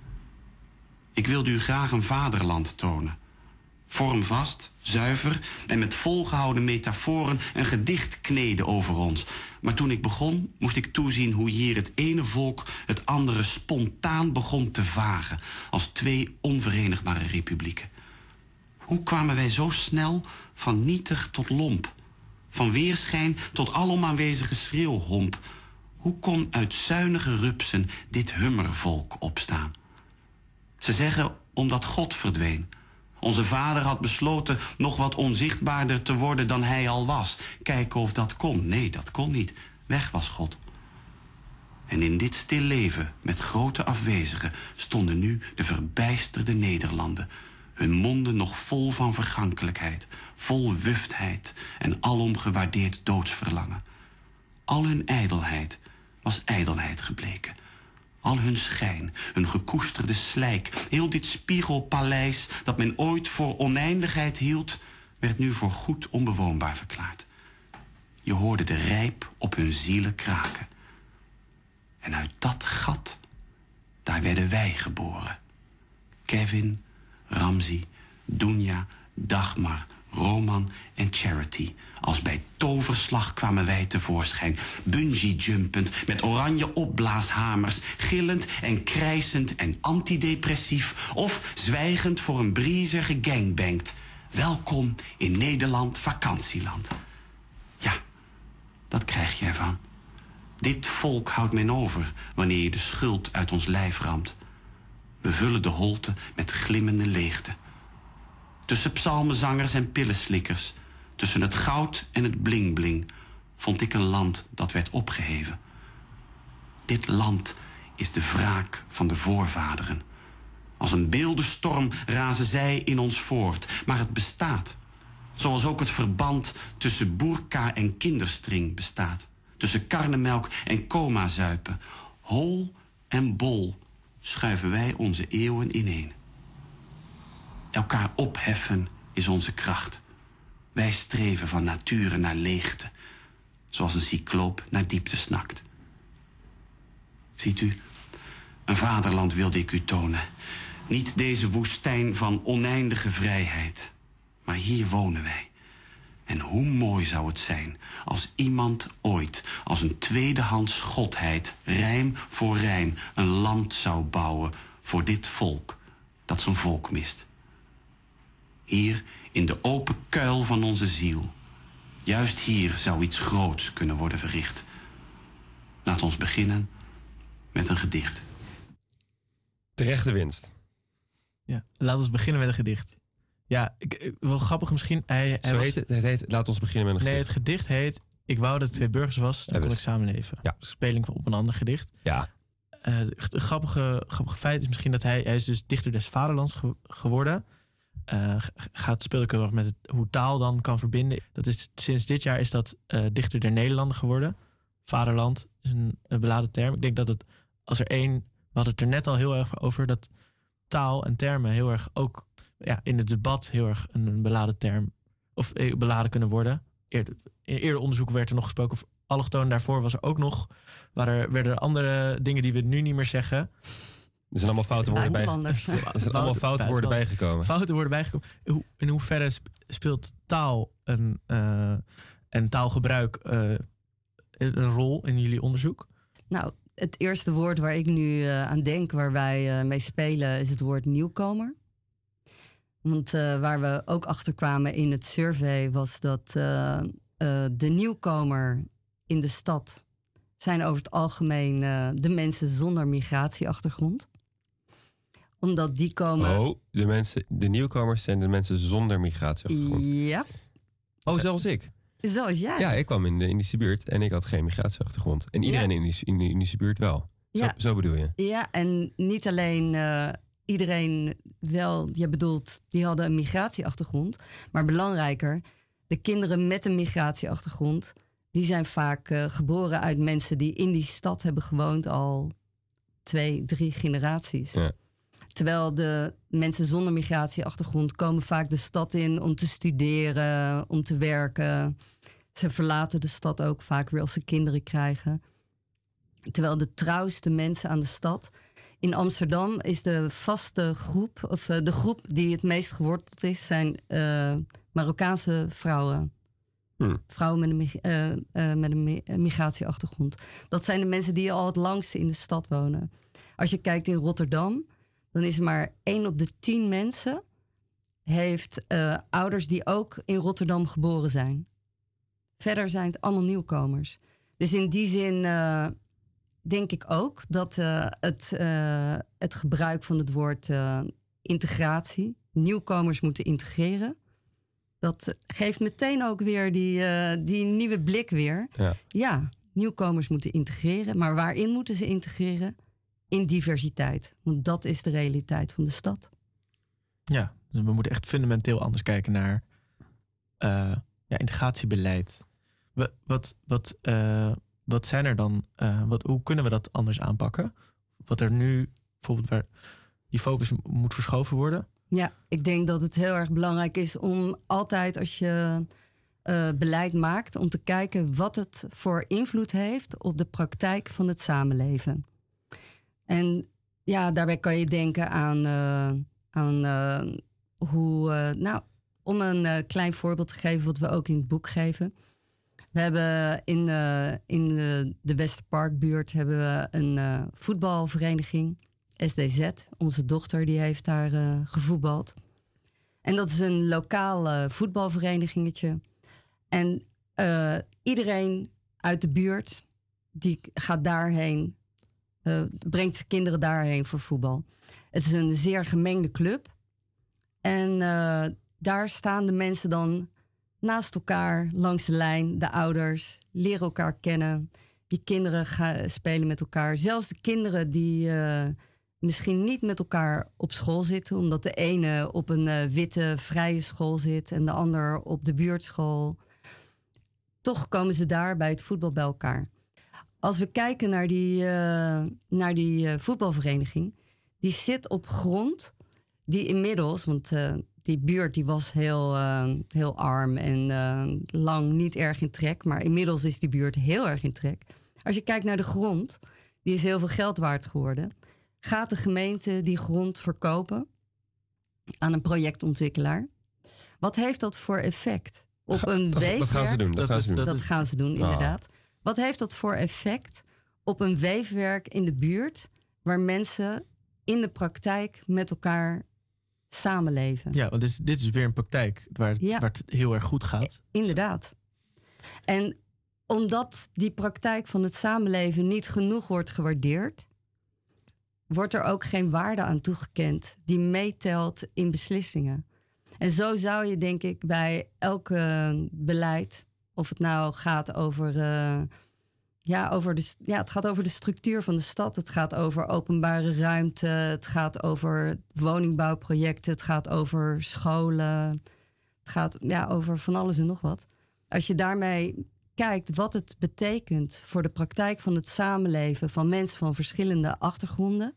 Ik wilde u graag een vaderland tonen. Vormvast, zuiver en met volgehouden metaforen een gedicht kneden over ons. Maar toen ik begon, moest ik toezien hoe hier het ene volk het andere spontaan begon te vagen, als twee onverenigbare republieken. Hoe kwamen wij zo snel van nietig tot lomp? Van weerschijn tot alom aanwezige schreeuwhomp? Hoe kon uit zuinige rupsen dit hummervolk opstaan? Ze zeggen omdat God verdween. Onze vader had besloten nog wat onzichtbaarder te worden dan hij al was. Kijken of dat kon. Nee, dat kon niet. Weg was God. En in dit stil leven met grote afwezigen stonden nu de verbijsterde Nederlanden. Hun monden nog vol van vergankelijkheid, vol wuftheid en alom gewaardeerd doodsverlangen. Al hun ijdelheid was ijdelheid gebleken. Al hun schijn, hun gekoesterde slijk, heel dit spiegelpaleis dat men ooit voor oneindigheid hield, werd nu voor goed onbewoonbaar verklaard. Je hoorde de rijp op hun zielen kraken. En uit dat gat, daar werden wij geboren. Kevin, Ramzi, Dunja, Dagmar, Roman en Charity. Als bij toverslag kwamen wij tevoorschijn. Bungee-jumpend, met oranje opblaashamers. Gillend en krijsend en antidepressief. Of zwijgend voor een breezer gegangbankt. Welkom in Nederland vakantieland. Ja, dat krijg je ervan. Dit volk houdt men over wanneer je de schuld uit ons lijf ramt. We vullen de holte met glimmende leegte. Tussen psalmenzangers en pillenslikkers, tussen het goud en het bling-bling, vond ik een land dat werd opgeheven. Dit land is de wraak van de voorvaderen. Als een beeldenstorm razen zij in ons voort, maar het bestaat. Zoals ook het verband tussen boerka en kinderstring bestaat. Tussen karnemelk en coma-zuipen. Hol en bol schuiven wij onze eeuwen ineen. Elkaar opheffen is onze kracht. Wij streven van nature naar leegte, zoals een cycloop naar diepte snakt. Ziet u, een vaderland wilde ik u tonen. Niet deze woestijn van oneindige vrijheid, maar hier wonen wij. En hoe mooi zou het zijn als iemand ooit als een tweedehands godheid, rijm voor rijm, een land zou bouwen voor dit volk dat zijn volk mist. Hier in de open kuil van onze ziel. Juist hier zou iets groots kunnen worden verricht. Laat ons beginnen met een gedicht. Terechte winst. Ja, laat ons beginnen met een gedicht. Ja, ik, ik, wel grappig misschien. Hij, hij Zo was, heet het, het heet Laat ons beginnen met een nee, gedicht. het gedicht heet Ik wou dat ik twee burgers was, dan Ja, kon dus. ik samenleven. Ja. Speling op een ander gedicht. Ja, Uh, het grappige, grappige feit is misschien dat hij, hij is dus dichter des vaderlands ge- geworden. Uh, gaat speel ik heel erg met het, hoe taal dan kan verbinden. Dat is, sinds dit jaar is dat uh, dichter der Nederlanden geworden. Vaderland is een, een beladen term. Ik denk dat het, als er één, we hadden het er net al heel erg over, dat taal en termen heel erg ook ja, in het debat heel erg een, een beladen term, of eh, beladen kunnen worden. Eerder, in eerder onderzoek werd er nog gesproken over allochtoon. Daarvoor was er ook nog, waar er, werden er andere dingen die we nu niet meer zeggen. Er zijn allemaal fouten worden, bij, Buitenlanders. er zijn allemaal fouten worden bijgekomen. Fouten worden bijgekomen. Hoe, in hoeverre sp- speelt taal en, uh, en taalgebruik uh, een rol in jullie onderzoek? Nou, het eerste woord waar ik nu uh, aan denk, waar wij uh, mee spelen, is het woord nieuwkomer. Want uh, waar we ook achter kwamen in het survey was dat uh, uh, de nieuwkomer in de stad zijn over het algemeen uh, de mensen zonder migratieachtergrond. Omdat die komen... Oh, de, mensen, de nieuwkomers zijn de mensen zonder migratieachtergrond. Ja. Oh, zelfs ik. Zoals jij. Ja, ik kwam in de Indische buurt en ik had geen migratieachtergrond. En iedereen ja. in, de, in de Indische buurt wel. Zo, ja. zo bedoel je? Ja, en niet alleen uh, iedereen wel, je bedoelt, die hadden een migratieachtergrond. Maar belangrijker, de kinderen met een migratieachtergrond, die zijn vaak uh, geboren uit mensen die in die stad hebben gewoond al twee, drie generaties. Ja. Terwijl de mensen zonder migratieachtergrond komen vaak de stad in om te studeren, om te werken. Ze verlaten de stad ook vaak weer als ze kinderen krijgen. Terwijl de trouwste mensen aan de stad... In Amsterdam is de vaste groep, of uh, de groep die het meest geworteld is, zijn uh, Marokkaanse vrouwen. Hmm. Vrouwen met een, uh, uh, met een migratieachtergrond. Dat zijn de mensen die al het langste in de stad wonen. Als je kijkt in Rotterdam, dan is maar één op de tien mensen heeft uh, ouders die ook in Rotterdam geboren zijn. Verder zijn het allemaal nieuwkomers. Dus in die zin uh, denk ik ook dat uh, het, uh, het gebruik van het woord uh, integratie, nieuwkomers moeten integreren, dat geeft meteen ook weer die, uh, die nieuwe blik weer. Ja. ja, nieuwkomers moeten integreren, maar waarin moeten ze integreren? In diversiteit. Want dat is de realiteit van de stad. Ja, dus we moeten echt fundamenteel anders kijken naar uh, ja, integratiebeleid. Wat, wat, wat, uh, wat zijn er dan? Uh, wat, hoe kunnen we dat anders aanpakken? Wat er nu bijvoorbeeld waar die focus moet verschoven worden? Ja, ik denk dat het heel erg belangrijk is om altijd als je uh, beleid maakt, om te kijken wat het voor invloed heeft op de praktijk van het samenleven. En ja, daarbij kan je denken aan, uh, aan uh, hoe... Uh, nou, om een uh, klein voorbeeld te geven wat we ook in het boek geven. We hebben in, uh, in de, de Westerparkbuurt hebben we een uh, voetbalvereniging, S D Z. Onze dochter die heeft daar uh, gevoetbald. En dat is een lokaal uh, voetbalverenigingetje. En uh, iedereen uit de buurt die gaat daarheen... Uh, brengt kinderen daarheen voor voetbal. Het is een zeer gemengde club. En uh, daar staan de mensen dan naast elkaar langs de lijn. De ouders leren elkaar kennen. Die kinderen gaan spelen met elkaar. Zelfs de kinderen die uh, misschien niet met elkaar op school zitten, omdat de ene op een uh, witte vrije school zit en de ander op de buurtschool. Toch komen ze daar bij het voetbal bij elkaar. Als we kijken naar die, uh, naar die uh, voetbalvereniging, die zit op grond die inmiddels, want uh, die buurt die was heel, uh, heel arm en uh, lang niet erg in trek, maar inmiddels is die buurt heel erg in trek. Als je kijkt naar de grond, die is heel veel geld waard geworden. Gaat de gemeente die grond verkopen aan een projectontwikkelaar? Wat heeft dat voor effect op een weefwerk? Dat gaan ze doen. Dat, dat gaan, is, ze doen. Dat gaan ze doen, inderdaad. Oh. Wat heeft dat voor effect op een weefwerk in de buurt waar mensen in de praktijk met elkaar samenleven? Ja, want dit is, dit is weer een praktijk waar het, ja. waar het heel erg goed gaat. Inderdaad. En omdat die praktijk van het samenleven niet genoeg wordt gewaardeerd, wordt er ook geen waarde aan toegekend die meetelt in beslissingen. En zo zou je, denk ik, bij elk uh, beleid, of het nou gaat over, uh, ja, over de, ja, het gaat over de structuur van de stad, het gaat over openbare ruimte, het gaat over woningbouwprojecten, het gaat over scholen, het gaat ja, over van alles en nog wat. Als je daarmee kijkt wat het betekent voor de praktijk van het samenleven van mensen van verschillende achtergronden,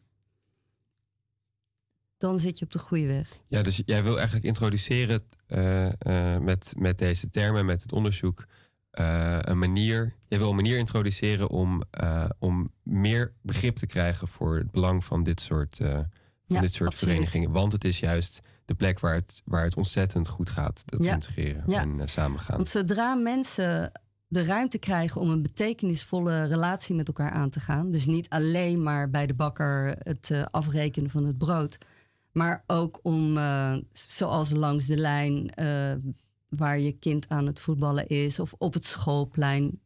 dan zit je op de goede weg. Ja, dus jij wil eigenlijk introduceren uh, uh, met, met deze termen, met het onderzoek, uh, een manier... Jij wil een manier introduceren om, uh, om meer begrip te krijgen voor het belang van dit soort, uh, van ja, dit soort absoluut. verenigingen. Want het is juist de plek waar het, waar het ontzettend goed gaat. Dat Ja. integreren Ja. en uh, samengaan. Want zodra mensen de ruimte krijgen om een betekenisvolle relatie met elkaar aan te gaan. Dus niet alleen maar bij de bakker het uh, afrekenen van het brood. Maar ook om, uh, zoals langs de lijn, uh, waar je kind aan het voetballen is. Of op het schoolplein.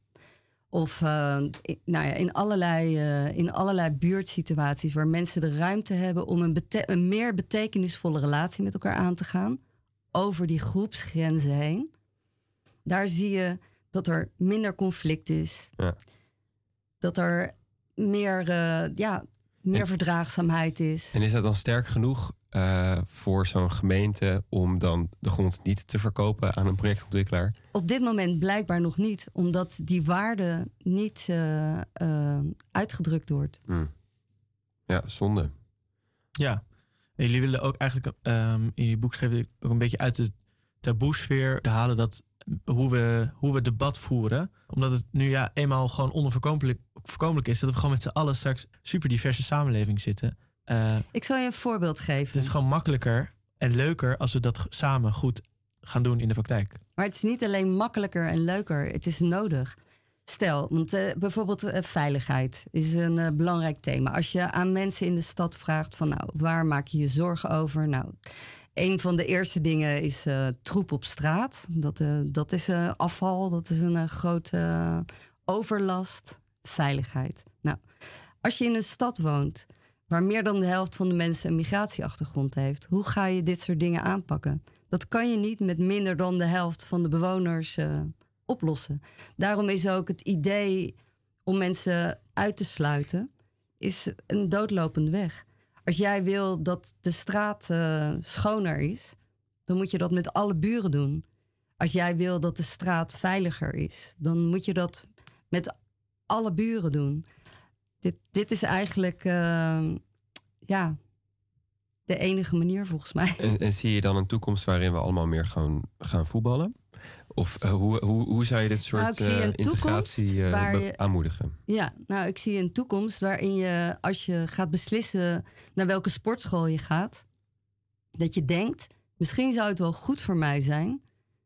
Of uh, in, nou ja, in, allerlei, uh, in allerlei buurtsituaties waar mensen de ruimte hebben om een, bete- een meer betekenisvolle relatie met elkaar aan te gaan. Over die groepsgrenzen heen. Daar zie je dat er minder conflict is. Ja. Dat er meer, uh, ja, meer en, verdraagzaamheid is. En is dat dan sterk genoeg uh, voor zo'n gemeente om dan de grond niet te verkopen aan een projectontwikkelaar? Op dit moment blijkbaar nog niet. Omdat die waarde niet uh, uh, uitgedrukt wordt. Hmm. Ja, zonde. Ja. En jullie willen ook eigenlijk um, in je boek schrijven ook een beetje uit de taboesfeer te halen dat hoe we, hoe we debat voeren. Omdat het nu ja eenmaal gewoon onverkomelijk voorkomelijk is dat we gewoon met z'n allen straks super diverse samenleving zitten. Uh, Ik zal je een voorbeeld geven. Het is gewoon makkelijker en leuker als we dat samen goed gaan doen in de praktijk. Maar het is niet alleen makkelijker en leuker. Het is nodig. Stel, want uh, bijvoorbeeld uh, veiligheid is een uh, belangrijk thema. Als je aan mensen in de stad vraagt van nou, waar maak je je zorgen over? Nou, een van de eerste dingen is uh, troep op straat. Dat, uh, dat is uh, afval, dat is een uh, grote uh, overlast. Veiligheid. Nou, als je in een stad woont waar meer dan de helft van de mensen een migratieachtergrond heeft, hoe ga je dit soort dingen aanpakken? Dat kan je niet met minder dan de helft van de bewoners uh, oplossen. Daarom is ook het idee om mensen uit te sluiten is een doodlopende weg. Als jij wil dat de straat uh, schoner is, dan moet je dat met alle buren doen. Als jij wil dat de straat veiliger is, dan moet je dat met alle buren doen. Dit, dit is eigenlijk uh, ja, de enige manier volgens mij. En, en zie je dan een toekomst waarin we allemaal meer gaan, gaan voetballen? Of uh, hoe, hoe, hoe zou je dit soort nou, uh, integratie uh, waar je, aanmoedigen? Ja, nou ik zie een toekomst waarin je, als je gaat beslissen naar welke sportschool je gaat, dat je denkt, misschien zou het wel goed voor mij zijn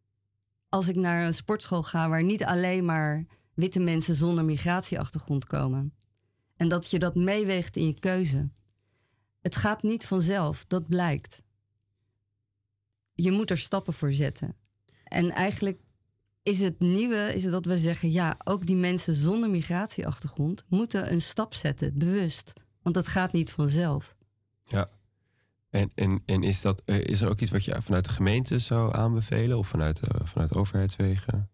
als ik naar een sportschool ga waar niet alleen maar witte mensen zonder migratieachtergrond komen. En dat je dat meeweegt in je keuze. Het gaat niet vanzelf, dat blijkt. Je moet er stappen voor zetten. En eigenlijk is het nieuwe is het dat we zeggen, ja, ook die mensen zonder migratieachtergrond moeten een stap zetten, bewust. Want dat gaat niet vanzelf. Ja. En, en, en is, dat, is er ook iets wat je vanuit de gemeente zou aanbevelen of vanuit, uh, vanuit overheidswegen?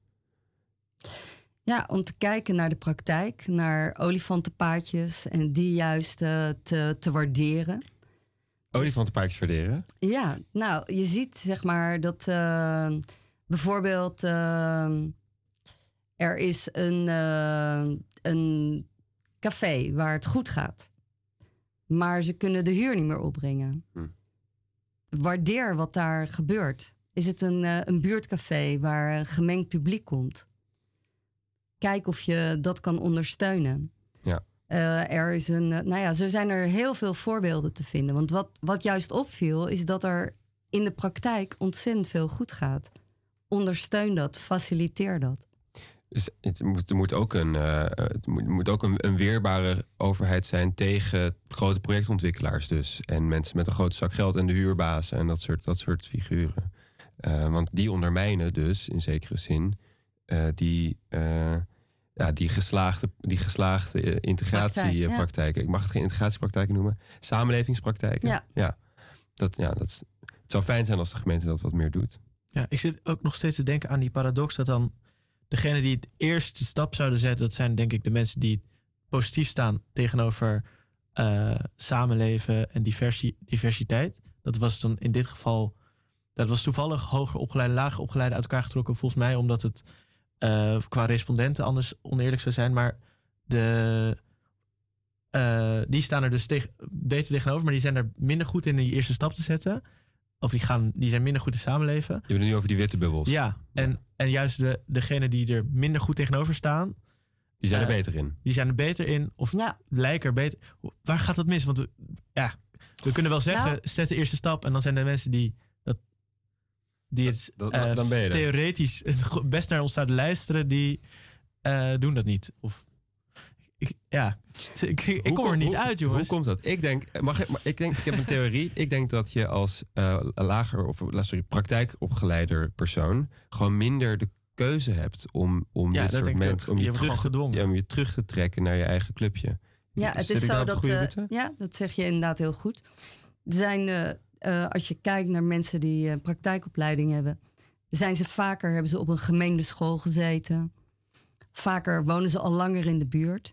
Ja, om te kijken naar de praktijk, naar olifantenpaadjes en die juist uh, te, te waarderen. Olifantenpaadjes waarderen? Ja, nou, je ziet zeg maar dat uh, bijvoorbeeld uh, er is een, uh, een café waar het goed gaat. Maar ze kunnen de huur niet meer opbrengen. Hm. Waardeer wat daar gebeurt. Is het een, uh, een buurtcafé waar gemengd publiek komt? Kijk of je dat kan ondersteunen. Ja. Uh, er is een, uh, nou ja, zo zijn er heel veel voorbeelden te vinden. Want wat, wat juist opviel, is dat er in de praktijk ontzettend veel goed gaat. Ondersteun dat, faciliteer dat. Dus het moet, er moet ook, een, uh, het moet, moet ook een, een weerbare overheid zijn tegen grote projectontwikkelaars dus. En mensen met een grote zak geld en de huurbazen en dat soort, dat soort figuren. Uh, want die ondermijnen dus, in zekere zin, uh, die, uh, ja, die geslaagde, die geslaagde uh, integratiepraktijken. Praktijk, ja. Ik mag het geen integratiepraktijken noemen. Samenlevingspraktijken. Ja. Ja. Dat, ja, dat is, het zou fijn zijn als de gemeente dat wat meer doet. Ja, ik zit ook nog steeds te denken aan die paradox dat dan degene die het eerste stap zouden zetten, dat zijn denk ik de mensen die positief staan tegenover uh, samenleven en diversi- diversiteit. Dat was dan in dit geval, dat was toevallig hoger opgeleide, lager opgeleide uit elkaar getrokken, volgens mij, omdat het uh, qua respondenten anders oneerlijk zou zijn. Maar de, uh, die staan er dus tegen, beter tegenover, maar die zijn er minder goed in die eerste stap te zetten. Of die, gaan, die zijn minder goed in samenleven. Je hebt het nu over die witte bubbels. Ja, en en juist de, degenen die er minder goed tegenover staan... Die zijn er uh, beter in. Die zijn er beter in. Of Ja. lijken er beter... Waar gaat dat mis? Want we, ja, we kunnen wel zeggen, Nou. zet de eerste stap. En dan zijn er mensen die... Dat, die het Dat- uh, dat- dan ben je er. theoretisch het best naar ons zouden luisteren. Die uh, doen dat niet. Of... Ik, ja, ik, ik, ik kom kom- er niet hoe, uit, jongens. Hoe komt dat? Ik denk, mag ik, maar ik denk, ik heb een theorie. Ik denk dat je als uh, lager of sorry, praktijkopgeleider persoon gewoon minder de keuze hebt om, om Ja, dit dat soort denk ik mensen ook. om Je je, wordt terug, gewoon gedwongen. ja, om je terug te trekken naar je eigen clubje. Ja, het Zit is ik daar zo op de dat... goede eh, route? ja, dat zeg je inderdaad heel goed. Er zijn, eh, eh, als je kijkt naar mensen die eh, praktijkopleiding hebben... zijn ze vaker, hebben ze op een gemengde school gezeten. Vaker wonen ze al langer in de buurt.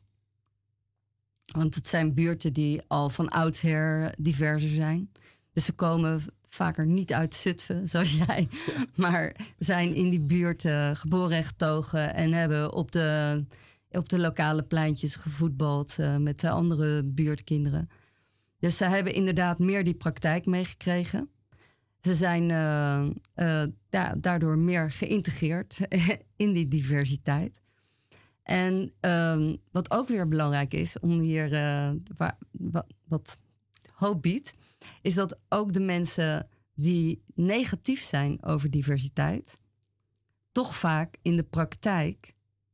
Want het zijn buurten die al van oudsher diverser zijn. Dus ze komen vaker niet uit Zutphen, zoals jij. Maar zijn in die buurt uh, geboren en getogen... en hebben op de, op de lokale pleintjes gevoetbald... Uh, met de andere buurtkinderen. Dus ze hebben inderdaad meer die praktijk meegekregen. Ze zijn uh, uh, da- daardoor meer geïntegreerd in die diversiteit. En um, wat ook weer belangrijk is, om hier uh, wa- wa- wat hoop biedt... is dat ook de mensen die negatief zijn over diversiteit... toch vaak in de praktijk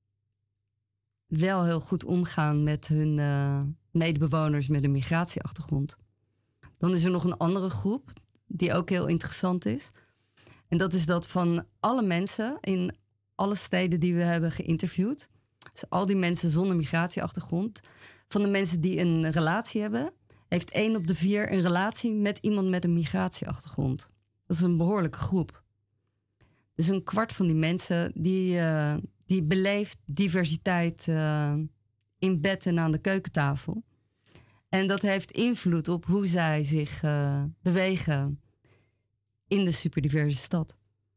wel heel goed omgaan met hun uh, medebewoners met een migratieachtergrond. Dan is er nog een andere groep die ook heel interessant is. En dat is dat van alle mensen in alle steden die we hebben geïnterviewd... dus al die mensen zonder migratieachtergrond... van de mensen die een relatie hebben... heeft één op de vier een relatie met iemand met een migratieachtergrond. Dat is een behoorlijke groep. Dus een kwart van die mensen die, uh, die beleeft diversiteit uh, in bed en aan de keukentafel. En dat heeft invloed op hoe zij zich uh, bewegen in de superdiverse stad.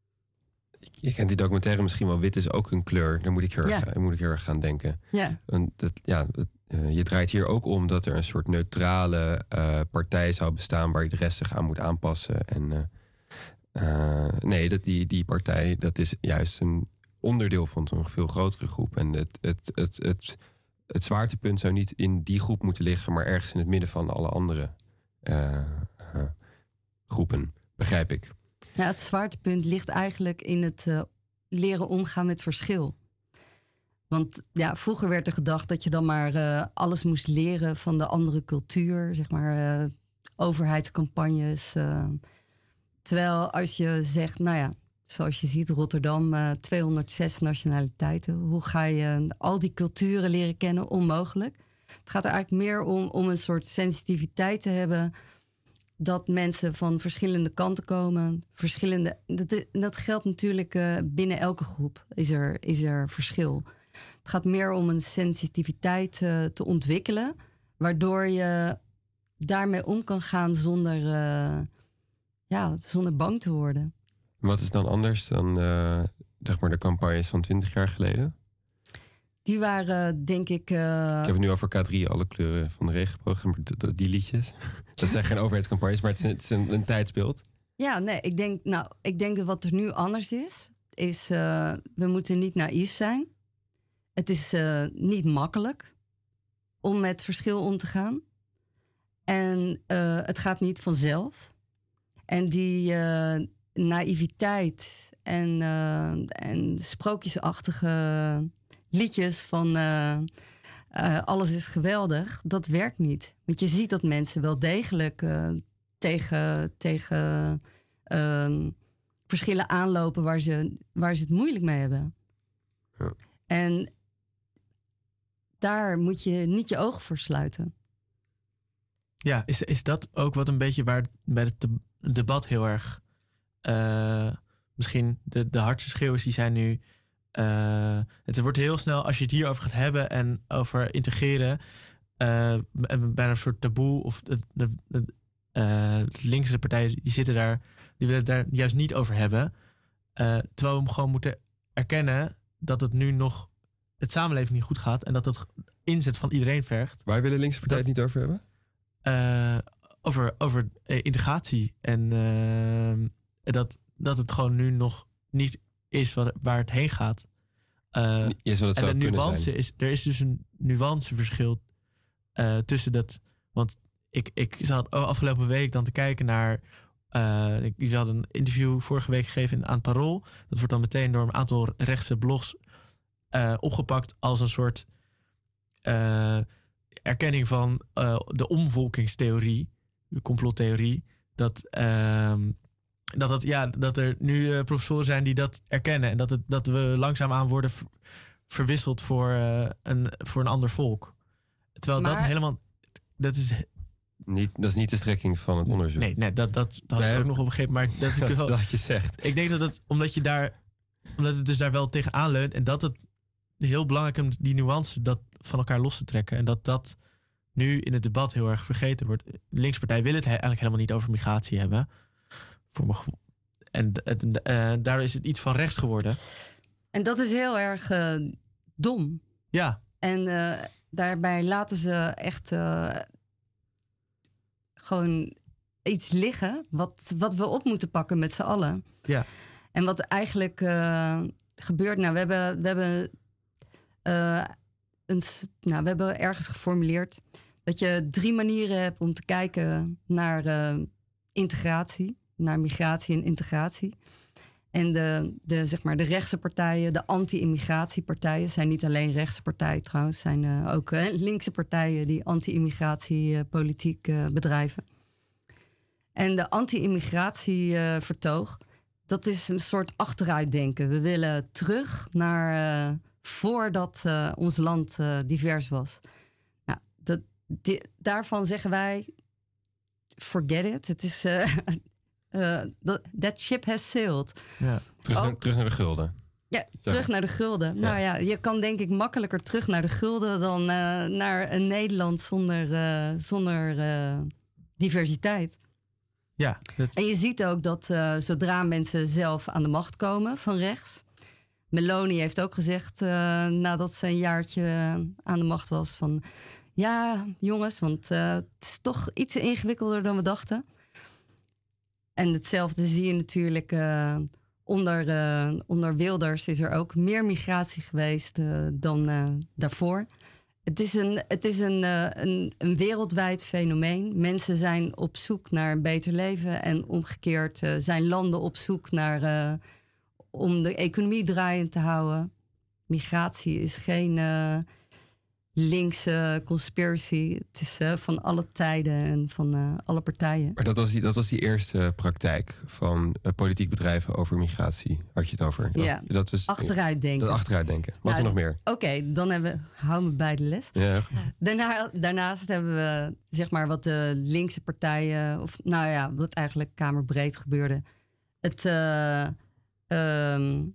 Je kent die documentaire misschien wel, Wit is ook een kleur. Daar moet ik heel, erg, Ja. daar moet ik heel erg gaan denken. Ja. En dat, ja, het, uh, je draait hier ook om dat er een soort neutrale uh, partij zou bestaan... waar je de rest zich aan moet aanpassen. En uh, uh, nee, dat die, die partij dat is juist een onderdeel van een veel grotere groep. En het, het, het, het, het zwaartepunt zou niet in die groep moeten liggen... maar ergens in het midden van alle andere uh, uh, groepen, begrijp ik. Ja, het zwaartepunt ligt eigenlijk in het uh, leren omgaan met verschil. Want ja, vroeger werd er gedacht dat je dan maar uh, alles moest leren van de andere cultuur. Zeg maar uh, overheidscampagnes. Uh, terwijl als je zegt, nou ja, zoals je ziet, Rotterdam, uh, tweehonderdzes nationaliteiten. Hoe ga je uh, al die culturen leren kennen? Onmogelijk. Het gaat er eigenlijk meer om, om een soort sensitiviteit te hebben... dat mensen van verschillende kanten komen. Verschillende, dat, dat geldt natuurlijk uh, binnen elke groep. Is er, is er verschil. Het gaat meer om een sensitiviteit uh, te ontwikkelen... waardoor je daarmee om kan gaan zonder, uh, ja, zonder bang te worden. Wat is dan anders dan uh, zeg maar de campagnes van twintig jaar geleden? Die waren, denk ik... Uh... Ik heb het nu over K drie, alle kleuren van de regenboog. Maar die liedjes. Dat zijn geen overheidscampagnes, maar het is, een, het is een, een tijdsbeeld. Ja, nee, ik denk, nou, ik denk dat wat er nu anders is... is uh, we moeten niet naïef zijn. Het is uh, niet makkelijk om met verschil om te gaan. En uh, het gaat niet vanzelf. En die uh, naïviteit en, uh, en sprookjesachtige... liedjes van uh, uh, alles is geweldig, dat werkt niet. Want je ziet dat mensen wel degelijk uh, tegen, tegen uh, verschillen aanlopen waar ze, waar ze het moeilijk mee hebben. Ja. En daar moet je niet je ogen voor sluiten. Ja, is, is dat ook wat een beetje waar bij het te- debat heel erg... Uh, misschien de, de hardste schreeuwers die zijn nu... Uh, het wordt heel snel, als je het hierover gaat hebben en over integreren... Uh, bijna een soort taboe of de, de, de, uh, de linkse partijen die zitten daar... die willen het daar juist niet over hebben. Uh, terwijl we hem gewoon moeten erkennen dat het nu nog... het samenleving niet goed gaat en dat het inzet van iedereen vergt. Waar willen linkse partijen het niet over hebben? Uh, over over uh, integratie. En uh, dat, dat het gewoon nu nog niet is wat, waar het heen gaat. Uh, is wat het en zou de kunnen nuance zijn. is, er is dus een nuanceverschil uh, tussen dat. Want ik, ik zat afgelopen week dan te kijken naar. Uh, ik, je had een interview vorige week gegeven in, aan Parool. Dat wordt dan meteen door een aantal rechtse blogs uh, opgepakt als een soort uh, erkenning van uh, de omvolkingstheorie, de complottheorie. Dat, uh, dat, het, ja, dat er nu uh, professoren zijn die dat erkennen. En dat, het, dat we langzaamaan worden ver, verwisseld voor, uh, een, voor een ander volk. Terwijl maar... dat helemaal. Dat is. Niet, dat is niet de strekking van het onderzoek. Nee, nee dat, dat, dat had ik ook nog op begrepen. Maar dat is dat wel, dat je zegt. Ik denk dat het, omdat je daar, omdat het dus daar wel tegenaan leunt en dat het heel belangrijk is om die nuance dat van elkaar los te trekken en dat dat nu in het debat heel erg vergeten wordt. De linkspartij wil het he, eigenlijk helemaal niet over migratie hebben. Voor mijn gevoel. En uh, daardoor is het iets van rechts geworden. En dat is heel erg uh, dom. Ja. En uh, daarbij laten ze echt uh, gewoon iets liggen wat, wat we op moeten pakken met z'n allen. Ja. En wat eigenlijk uh, gebeurt, nou, we hebben, we hebben, uh, een, nou, we hebben ergens geformuleerd dat je drie manieren hebt om te kijken naar uh, integratie, naar migratie en integratie. En de, de, zeg maar, de rechtse partijen, de anti-immigratiepartijen, zijn niet alleen rechtse partijen trouwens, zijn uh, ook uh, linkse partijen die anti-immigratiepolitiek uh, bedrijven. En de anti-immigratievertoog, uh, dat is een soort achteruitdenken. We willen terug naar uh, voordat uh, ons land uh, divers was. Nou, dat, die, daarvan zeggen wij, forget it. Het is... Uh, Uh, that ship has sailed. Ja. Terug, naar, terug naar de gulden. Ja, terug ja. naar de gulden. Ja. Nou ja, je kan denk ik makkelijker terug naar de gulden dan uh, naar een Nederland zonder, uh, zonder uh, diversiteit. Ja, dat... En je ziet ook dat uh, zodra mensen zelf aan de macht komen van rechts. Meloni heeft ook gezegd uh, nadat ze een jaartje aan de macht was van ja, jongens, want uh, het is toch iets ingewikkelder dan we dachten. En hetzelfde zie je natuurlijk uh, onder, uh, onder Wilders is er ook meer migratie geweest uh, dan uh, daarvoor. Het is, een, het is een, uh, een, een wereldwijd fenomeen. Mensen zijn op zoek naar een beter leven en omgekeerd uh, zijn landen op zoek naar uh, om de economie draaiend te houden. Migratie is geen uh, linkse conspiracy. Het is uh, van alle tijden en van uh, alle partijen. Maar dat was die, dat was die eerste praktijk van uh, politiek bedrijven over migratie. Had je het over? Dat, ja, dat was, achteruitdenken. Dat achteruitdenken. Wat nou, er nog meer? Oké, okay, dan hebben we, houden we bij de les. Ja. Daarna, daarnaast hebben we zeg maar wat de linkse partijen, of nou ja, wat eigenlijk kamerbreed gebeurde. Het, uh, um,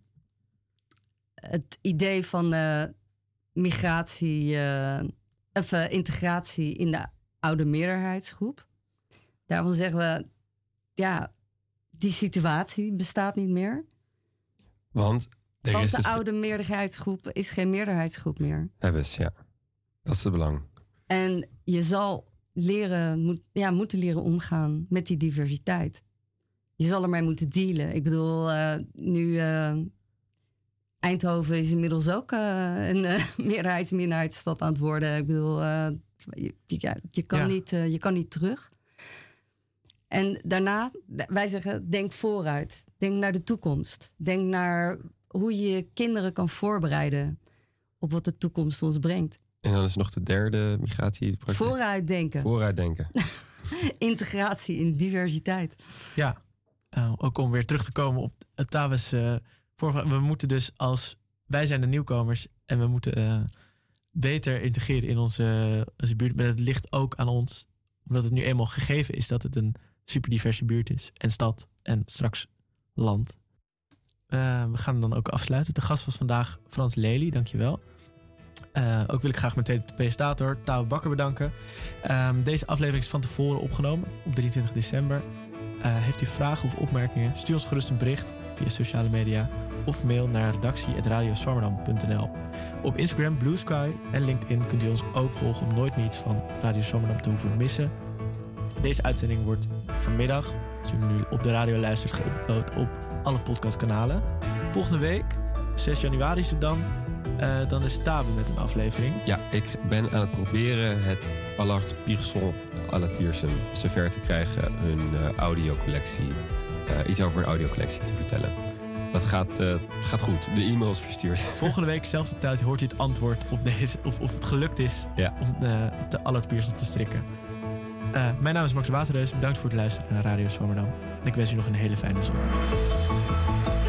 het idee van uh, migratie, uh, of uh, integratie in de oude meerderheidsgroep. Daarvan zeggen we, ja, die situatie bestaat niet meer. Want de, Want rest de is oude meerderheidsgroep is geen meerderheidsgroep meer. Hebben ze, ja. Dat is het belang. En je zal leren, moet, ja, moeten leren omgaan met die diversiteit. Je zal ermee moeten dealen. Ik bedoel, uh, nu... Uh, Eindhoven is inmiddels ook uh, een uh, meerderheids-minderheidsstad aan het worden. Ik bedoel, uh, je, je, je, kan ja. niet, uh, je kan niet terug. En daarna, wij zeggen, denk vooruit. Denk naar de toekomst. Denk naar hoe je je kinderen kan voorbereiden op wat de toekomst ons brengt. En dan is er nog de derde migratie. Vooruitdenken. Vooruitdenken. Integratie in diversiteit. Ja, uh, ook om weer terug te komen op het Tawes... Uh, we moeten dus als... Wij zijn de nieuwkomers en we moeten uh, beter integreren in onze, onze buurt. Maar het ligt ook aan ons. Omdat het nu eenmaal gegeven is dat het een superdiverse buurt is. En stad en straks land. Uh, we gaan dan ook afsluiten. De gast was vandaag Frans Lely, dankjewel. Uh, ook wil ik graag mijn tweede presentator, Tawe Bakker, bedanken. Um, deze aflevering is van tevoren opgenomen op drieëntwintig december. Uh, heeft u vragen of opmerkingen? Stuur ons gerust een bericht via sociale media of mail naar redactie at radio swammerdam punt n l. Op Instagram, Blue Sky en LinkedIn kunt u ons ook volgen om nooit meer iets van Radio Swammerdam te hoeven missen. Deze uitzending wordt vanmiddag, als u nu op de radio luistert, geüpload op alle podcastkanalen. Volgende week, zes januari is het dan, uh, dan is Tabe met een aflevering. Ja, ik ben aan het proberen het Allard Pierson, Allard Pierson zover te krijgen hun uh, audiocollectie, uh, iets over een audiocollectie te vertellen. Dat gaat, uh, gaat goed. De e-mail is verstuurd. Volgende week, zelfde tijd, hoort u het antwoord op deze, of, of het gelukt is ja. om uh, de Allard Pierson te strikken. Uh, mijn naam is Max Waterreus. Bedankt voor het luisteren naar Radio Zwammerdam. En ik wens u nog een hele fijne zondag.